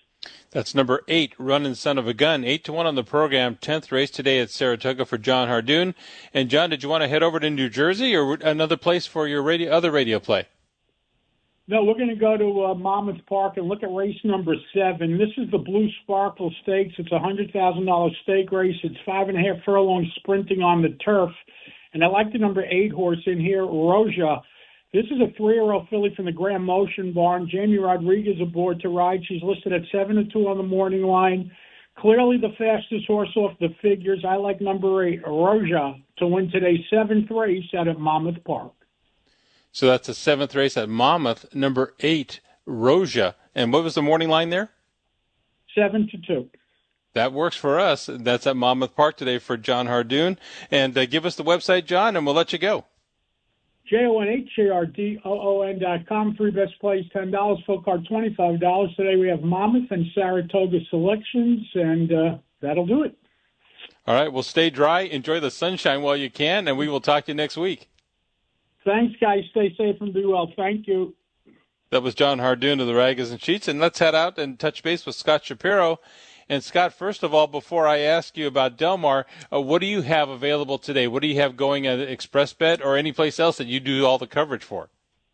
That's number eight, Runnin' Son of a Gun. Eight to one on the program. Tenth race today at Saratoga for John Hardoon. And John, did you want to head over to New Jersey or another place for your radio, other radio play? No, we're going to go to uh, Monmouth Park and look at race number seven. This is the Blue Sparkle Stakes. It's a one hundred thousand dollars stake race. It's five and a half furlongs sprinting on the turf. And I like the number eight horse in here, Roja. This is a three-year-old filly from the Grand Motion barn. Jamie Rodriguez aboard to ride. She's listed at seven to two on the morning line. Clearly the fastest horse off the figures. I like number eight, Roja, to win today's seventh race out at Monmouth Park. So that's the seventh race at Monmouth, number eight, Roja. And what was the morning line there? Seven to two. That works for us. That's at Monmouth Park today for John Hardoon. And uh, give us the website, John, and we'll let you go. J O N H A R D O O N dot com. Three best plays, ten dollars. Full card, twenty-five dollars. Today we have Monmouth and Saratoga selections, and uh, that'll do it. All right. Well, stay dry. Enjoy the sunshine while you can, and we will talk to you next week. Thanks, guys. Stay safe and be well. Thank you. That was John Hardoon of the Ragas and Sheets. And let's head out and touch base with Scott Shapiro. And, Scott, first of all, before I ask you about Del Mar, uh, what do you have available today? What do you have going at ExpressBet or any place else that you do all the coverage for?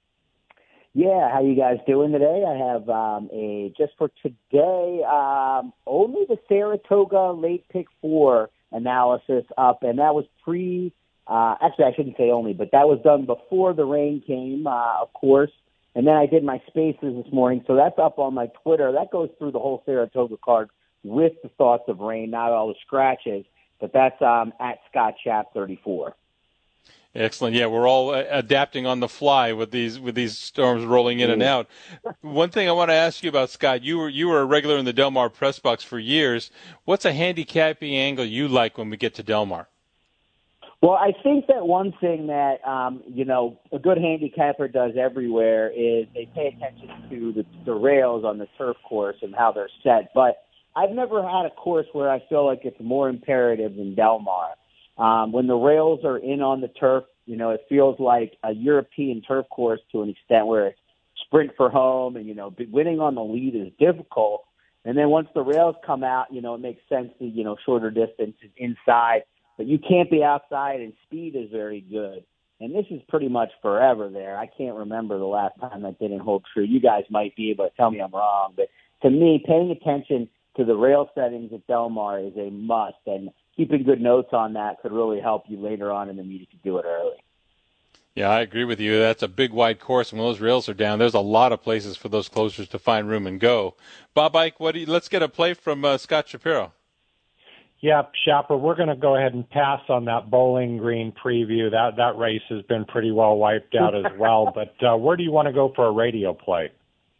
Yeah, how you guys doing today? I have um, a, just for today, um, only the Saratoga late pick four analysis up, and that was pre Uh, actually, I shouldn't say only, but that was done before the rain came, uh, of course. And then I did my spaces this morning, so that's up on my Twitter. That goes through the whole Saratoga card with the thoughts of rain, not all the scratches. But that's um, at Scott Chap thirty-four. Excellent. Yeah, we're all adapting on the fly with these with these storms rolling in and out. One thing I want to ask you about, Scott, you were you were a regular in the Del Mar press box for years. What's a handicapping angle you like when we get to Del Mar? Well, I think that one thing that, um, you know, a good handicapper does everywhere is they pay attention to the, the rails on the turf course and how they're set. But I've never had a course where I feel like it's more imperative than Del Mar. Um, when the rails are in on the turf, you know, it feels like a European turf course to an extent where it's sprint for home and, you know, winning on the lead is difficult. And then once the rails come out, you know, it makes sense to, you know, shorter distances inside. But you can't be outside, and speed is very good. And this is pretty much forever there. I can't remember the last time that didn't hold true. You guys might be able to tell me I'm wrong. But to me, paying attention to the rail settings at Del Mar is a must. And keeping good notes on that could really help you later on in the meet if you do it early. Yeah, I agree with you. That's a big, wide course, and when those rails are down, there's a lot of places for those closers to find room and go. Bob Ike, what do you, let's get a play from uh, Scott Shapiro. Yeah, Shapper, we're going to go ahead and pass on that Bowling Green preview. That that race has been pretty well wiped out as well. But uh, where do you want to go for a radio play?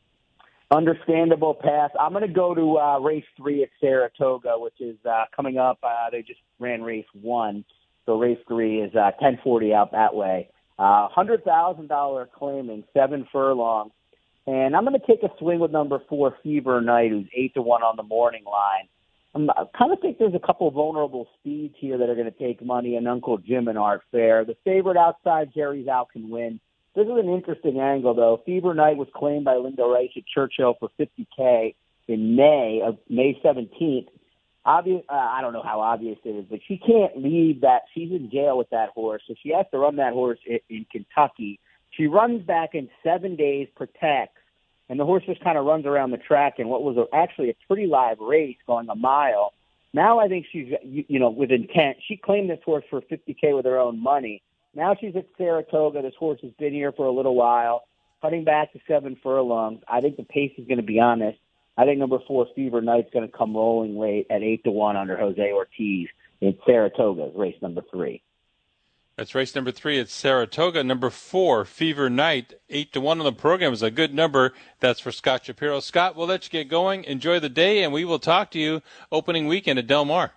Understandable pass. I'm going to go to uh, race three at Saratoga, which is uh, coming up. Uh, they just ran race one, so race three is uh, ten forty out that way. Uh, one hundred thousand dollars claiming, seven furlongs. And I'm going to take a swing with number four, Fever Night, who's eight to one on the morning line. I kind of think there's a couple vulnerable speeds here that are going to take money, and Uncle Jim and Art Fair. The favorite outside, Jerry's Out, can win. This is an interesting angle, though. Fever Night was claimed by Linda Rice at Churchill for fifty K in May of May seventeenth. Obvious, uh, I don't know how obvious it is, but she can't leave that. She's in jail with that horse, so she has to run that horse in, in Kentucky. She runs back in seven days, protects. And the horse just kind of runs around the track in what was a, actually a pretty live race going a mile. Now I think she's, you, you know, with intent. She claimed this horse for fifty K with her own money. Now she's at Saratoga. This horse has been here for a little while, cutting back to seven furlongs. I think the pace is going to be honest. I think number four, Fever Night's going to come rolling late at eight to one under Jose Ortiz in Saratoga, race number three. That's race number three at Saratoga. Number four, Fever Night, eight to one on the program is a good number. That's for Scott Shapiro. Scott, we'll let you get going. Enjoy the day, and we will talk to you opening weekend at Del Mar.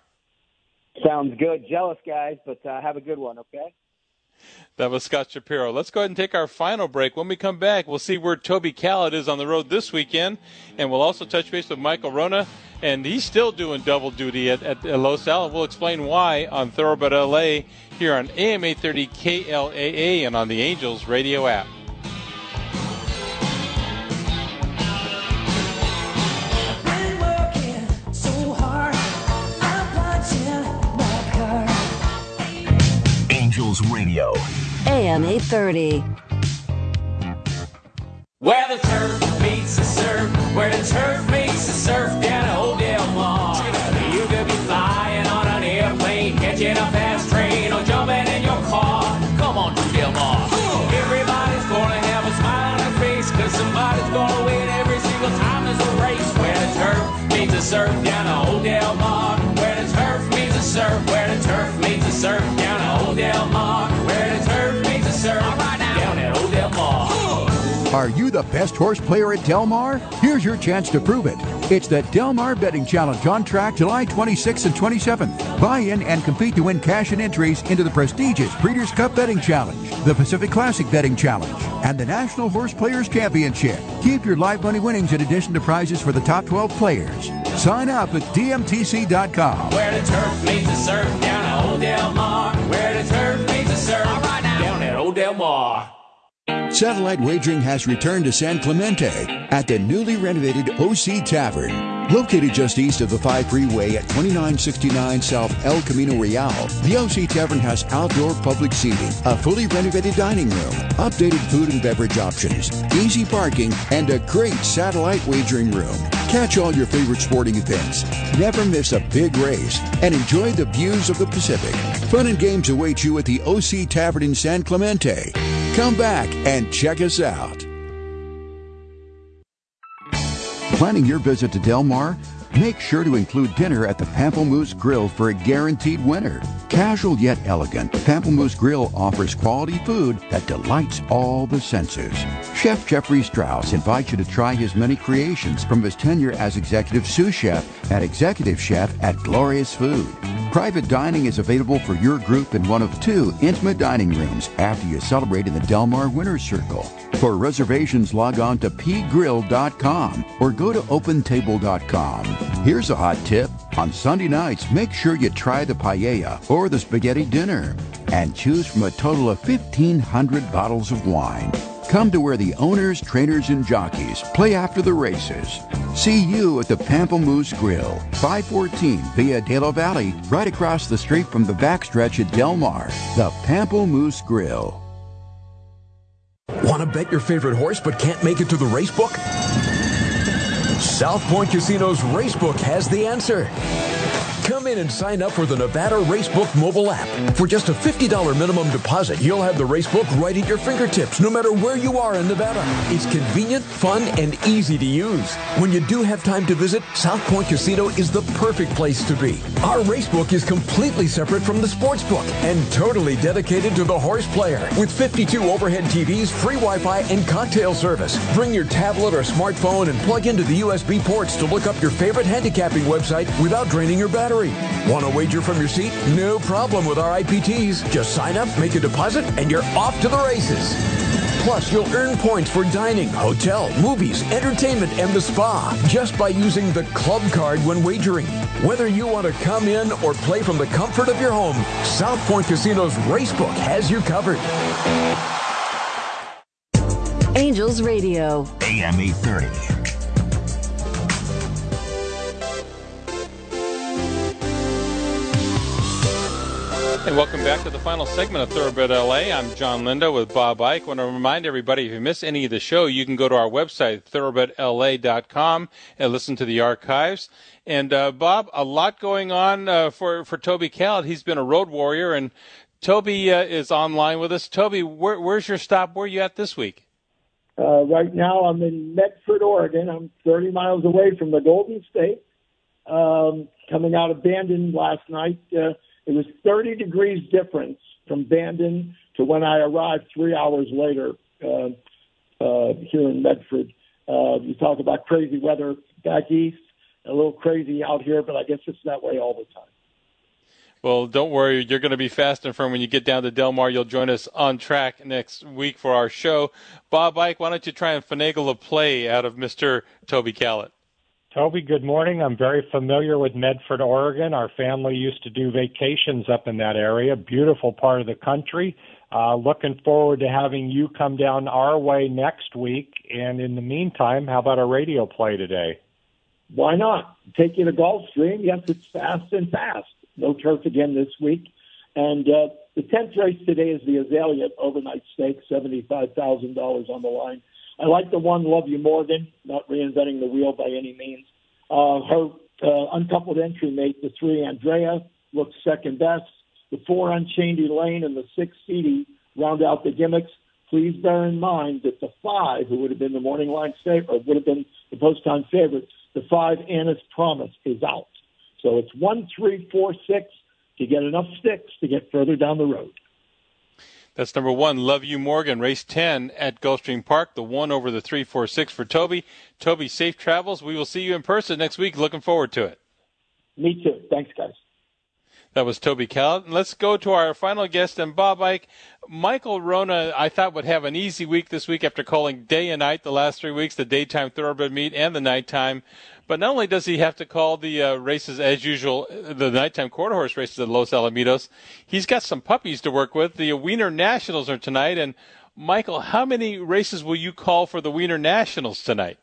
Sounds good. Jealous, guys, but uh, have a good one, okay? That was Scott Shapiro. Let's go ahead and take our final break. When we come back, we'll see where Toby Kallett is on the road this weekend, and we'll also touch base with Michael Rona, and he's still doing double duty at, at Los Al, and we'll explain why on Thoroughbred L A here on A M eight thirty K L A A and on the Angels radio app. Been working Radio. A M eight thirty. Where the turf meets the surf, where the turf meets the surf down at Old Del Mar. You could be flying on an airplane, catching a fast train, or jumping in your car. Come on to Del Mar. Everybody's gonna have a smile on their face, cause somebody's gonna win every single time there's a race. Where the turf meets the surf down at Old Del Mar. Where the turf meets the surf, where the turf meets the surf down at Old Del Mar. Where the turf meets the surf down at Old Del Mar. Are you the best horse player at Del Mar? Here's your chance to prove it. It's the Del Mar Betting Challenge on track July twenty-sixth and twenty-seventh. Buy in and compete to win cash and entries into the prestigious Breeders' Cup Betting Challenge, the Pacific Classic Betting Challenge, and the National Horse Players Championship. Keep your live money winnings in addition to prizes for the top twelve players. Sign up at D M T C dot com. Where the turf meets the surf down at Old Del Mar. Where the turf meets the surf down at Old Del Mar. Satellite wagering has returned to San Clemente at the newly renovated O C Tavern. Located just east of the five freeway at twenty-nine sixty-nine South El Camino Real, the O C Tavern has outdoor public seating, a fully renovated dining room, updated food and beverage options, easy parking, and a great satellite wagering room. Catch all your favorite sporting events, never miss a big race, and enjoy the views of the Pacific. Fun and games await you at the O C Tavern in San Clemente. Come back and check us out. Planning your visit to Del Mar? Make sure to include dinner at the Pamplemousse Grill for a guaranteed winner. Casual yet elegant, Pamplemousse Grill offers quality food that delights all the senses. Chef Jeffrey Strauss invites you to try his many creations from his tenure as executive sous chef and executive chef at Glorious Food. Private dining is available for your group in one of two intimate dining rooms after you celebrate in the Del Mar Winner's Circle. For reservations, log on to p grill dot com or go to open table dot com. Here's a hot tip. On Sunday nights, make sure you try the paella or the spaghetti dinner and choose from a total of fifteen hundred bottles of wine. Come to where the owners, trainers, and jockeys play after the races. See you at the Pamplemousse Grill, five fourteen Via de la Valley, right across the street from the backstretch at Del Mar. The Pamplemousse Grill. Want to bet your favorite horse but can't make it to the racebook? South Point Casino's Racebook has the answer. Come in and sign up for the Nevada Racebook mobile app. For just a fifty dollars minimum deposit, you'll have the Racebook right at your fingertips, no matter where you are in Nevada. It's convenient, fun, and easy to use. When you do have time to visit, South Point Casino is the perfect place to be. Our Racebook is completely separate from the Sportsbook and totally dedicated to the horse player. With fifty-two overhead T Vs, free Wi-Fi, and cocktail service. Bring your tablet or smartphone and plug into the U S B ports to look up your favorite handicapping website without draining your battery. Want to wager from your seat? No problem with our I P Ts. Just sign up, make a deposit, and you're off to the races. Plus, you'll earn points for dining, hotel, movies, entertainment, and the spa just by using the club card when wagering. Whether you want to come in or play from the comfort of your home, South Point Casino's Racebook has you covered. Angels Radio. A M eight thirty. And welcome back to the final segment of Thoroughbred L A. I'm John Lindo with Bob Ike. I want to remind everybody, if you miss any of the show, you can go to our website, thoroughbred L A dot com, and listen to the archives. And, uh, Bob, a lot going on uh, for, for Toby Callett. He's been a road warrior, and Toby uh, is online with us. Toby, where, where's your stop? Where are you at this week? Uh, right now I'm in Medford, Oregon. I'm thirty miles away from the Golden State. Um, coming out of Bandon last night, uh, it was thirty degrees difference from Bandon to when I arrived three hours later uh, uh, here in Medford. Uh, you talk about crazy weather back east, a little crazy out here, but I guess it's that way all the time. Well, don't worry. You're going to be fast and firm when you get down to Del Mar. You'll join us on track next week for our show. Bob Ike, why don't you try and finagle a play out of Mister Toby Callett? Toby, good morning. I'm very familiar with Medford, Oregon. Our family used to do vacations up in that area. Beautiful part of the country. Uh, looking forward to having you come down our way next week. And in the meantime, how about a radio play today? Why not? Take you to Gulfstream. Yes, it's fast and fast. No turf again this week. And uh, The tenth race today is the Azalea Overnight Stakes, seventy-five thousand dollars on the line. I like the one, Love You Morgan, not reinventing the wheel by any means. Uh, her uh, uncoupled entry mate, the three, Andrea, looks second best. The four, Unchained Elaine, and the six, Ceedie, round out the gimmicks. Please bear in mind that the five, who would have been the morning line favorite, or would have been the post-time favorite, the five, Anna's Promise, is out. So it's one, three, four, six to get enough sticks to get further down the road. That's number one, Love You Morgan, race ten at Gulfstream Park. The one over the three, four, six for Toby. Toby, safe travels. We will see you in person next week. Looking forward to it. Me too. Thanks, guys. That was Toby Callett. Let's go to our final guest, and Bob Ike. Michael Wrona, I thought, would have an easy week this week after calling day and night the last three weeks, the daytime thoroughbred meet and the nighttime. But not only does he have to call the uh, races as usual, the nighttime quarter horse races at Los Alamitos, he's got some puppies to work with. The Wiener Nationals are tonight. And, Michael, how many races will you call for the Wiener Nationals tonight?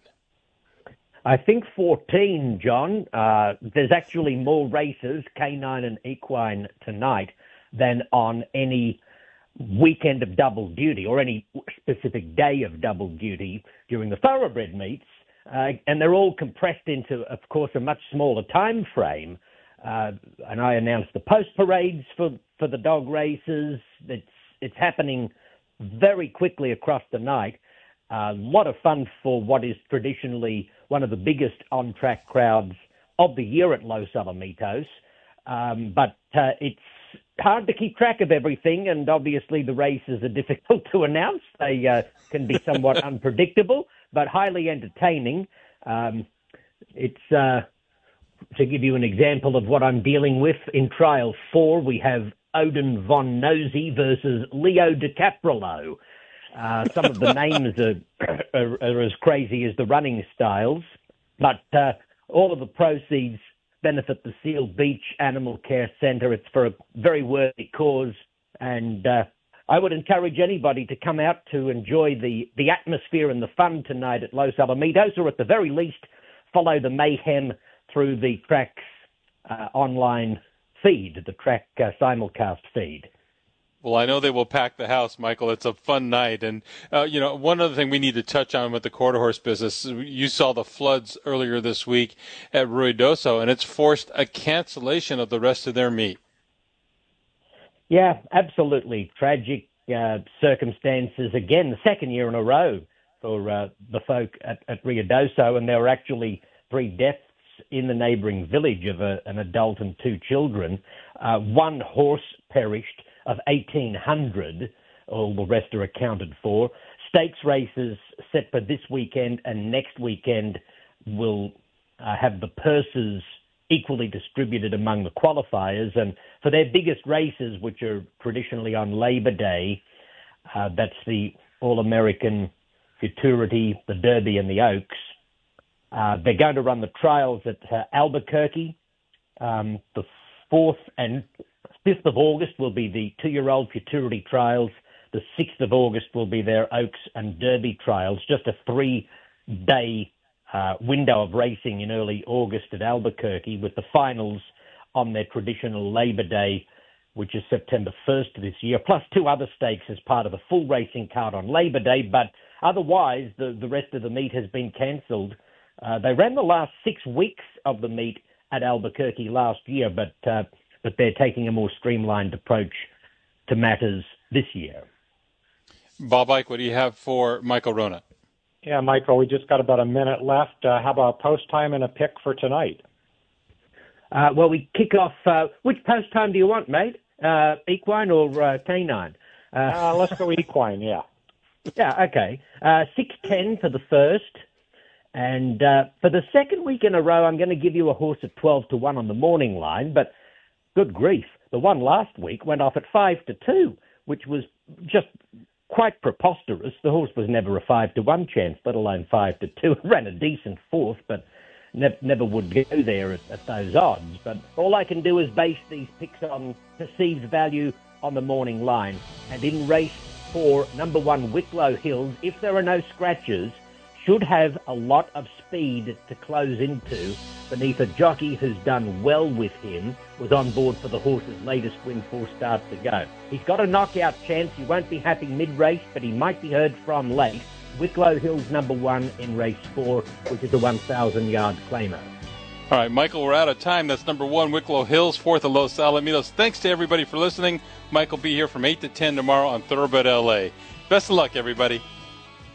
I think fourteen, John. Uh, there's actually more races, canine and equine, tonight than on any weekend of double duty or any specific day of double duty during the thoroughbred meets. Uh, and they're all compressed into, of course, a much smaller time frame. Uh, and I announced the post parades for, for the dog races. It's, it's happening very quickly across the night. A uh, lot of fun for what is traditionally one of the biggest on-track crowds of the year at Los Alamitos. Um, but uh, it's hard to keep track of everything, and obviously the races are difficult to announce. They uh, can be somewhat unpredictable, but highly entertaining. Um, it's, uh, to give you an example of what I'm dealing with, in Trial four, we have Odin von Nosy versus Leo DiCaprio. Uh, some of the names are, are, are as crazy as the running styles, but uh, all of the proceeds benefit the Seal Beach Animal Care Centre. It's for a very worthy cause, and uh, I would encourage anybody to come out to enjoy the, the atmosphere and the fun tonight at Los Alamitos, or at the very least, follow the mayhem through the track's uh, online feed, the track uh, simulcast feed. Well, I know they will pack the house, Michael. It's a fun night. And, uh, you know, one other thing we need to touch on with the quarter horse business, you saw the floods earlier this week at Ruidoso, and it's forced a cancellation of the rest of their meet. Yeah, absolutely. Tragic uh, circumstances. Again, the second year in a row for uh, the folk at, at Ruidoso, and there were actually three deaths in the neighbouring village of a, an adult and two children. Uh, one horse perished of eighteen hundred, all the rest are accounted for. Stakes races set for this weekend and next weekend will uh, have the purses equally distributed among the qualifiers. And for their biggest races, which are traditionally on Labor Day, uh, that's the All-American Futurity, the Derby and the Oaks. Uh, they're going to run the trials at uh, Albuquerque. Um, the fourth and fifth of August will be the two-year-old Futurity trials. The sixth of August will be their Oaks and Derby trials. Just a three-day uh, window of racing in early August at Albuquerque, with the finals on their traditional Labor Day, which is September first this year, plus two other stakes as part of the full racing card on Labor Day. But otherwise, the, the rest of the meet has been cancelled. Uh, they ran the last six weeks of the meet at Albuquerque last year, but uh, but they're taking a more streamlined approach to matters this year. Bob Ike, what do you have for Michael Wrona? Yeah, Michael, we just got about a minute left. Uh, how about post time and a pick for tonight? Uh, well, we kick off. Uh, which post time do you want, mate? Uh, equine or uh, canine? Uh, uh, let's go equine, yeah. Yeah, okay. Uh, six ten for the first. And uh, for the second week in a row, I'm going to give you a horse at twelve to one on the morning line, but good grief, the one last week went off at five to two, which was just quite preposterous. The horse was never a five to one chance, let alone five to two. It ran a decent fourth, but ne- never would go there at, at those odds. But all I can do is base these picks on perceived value on the morning line. And in race four, number one, Wicklow Hills, if there are no scratches, should have a lot of speed to close into. beneath a jockey who's done well with him, was on board for the horse's latest win four starts ago. He's got a knockout chance. He won't be happy mid-race, but he might be heard from late. Wicklow Hills number one in race four, which is a one thousand yard claimer. All right, Michael, we're out of time. That's number one, Wicklow Hills, fourth of Los Alamitos. Thanks to everybody for listening. Mike will be here from eight to ten tomorrow on Thoroughbred L A. Best of luck, everybody.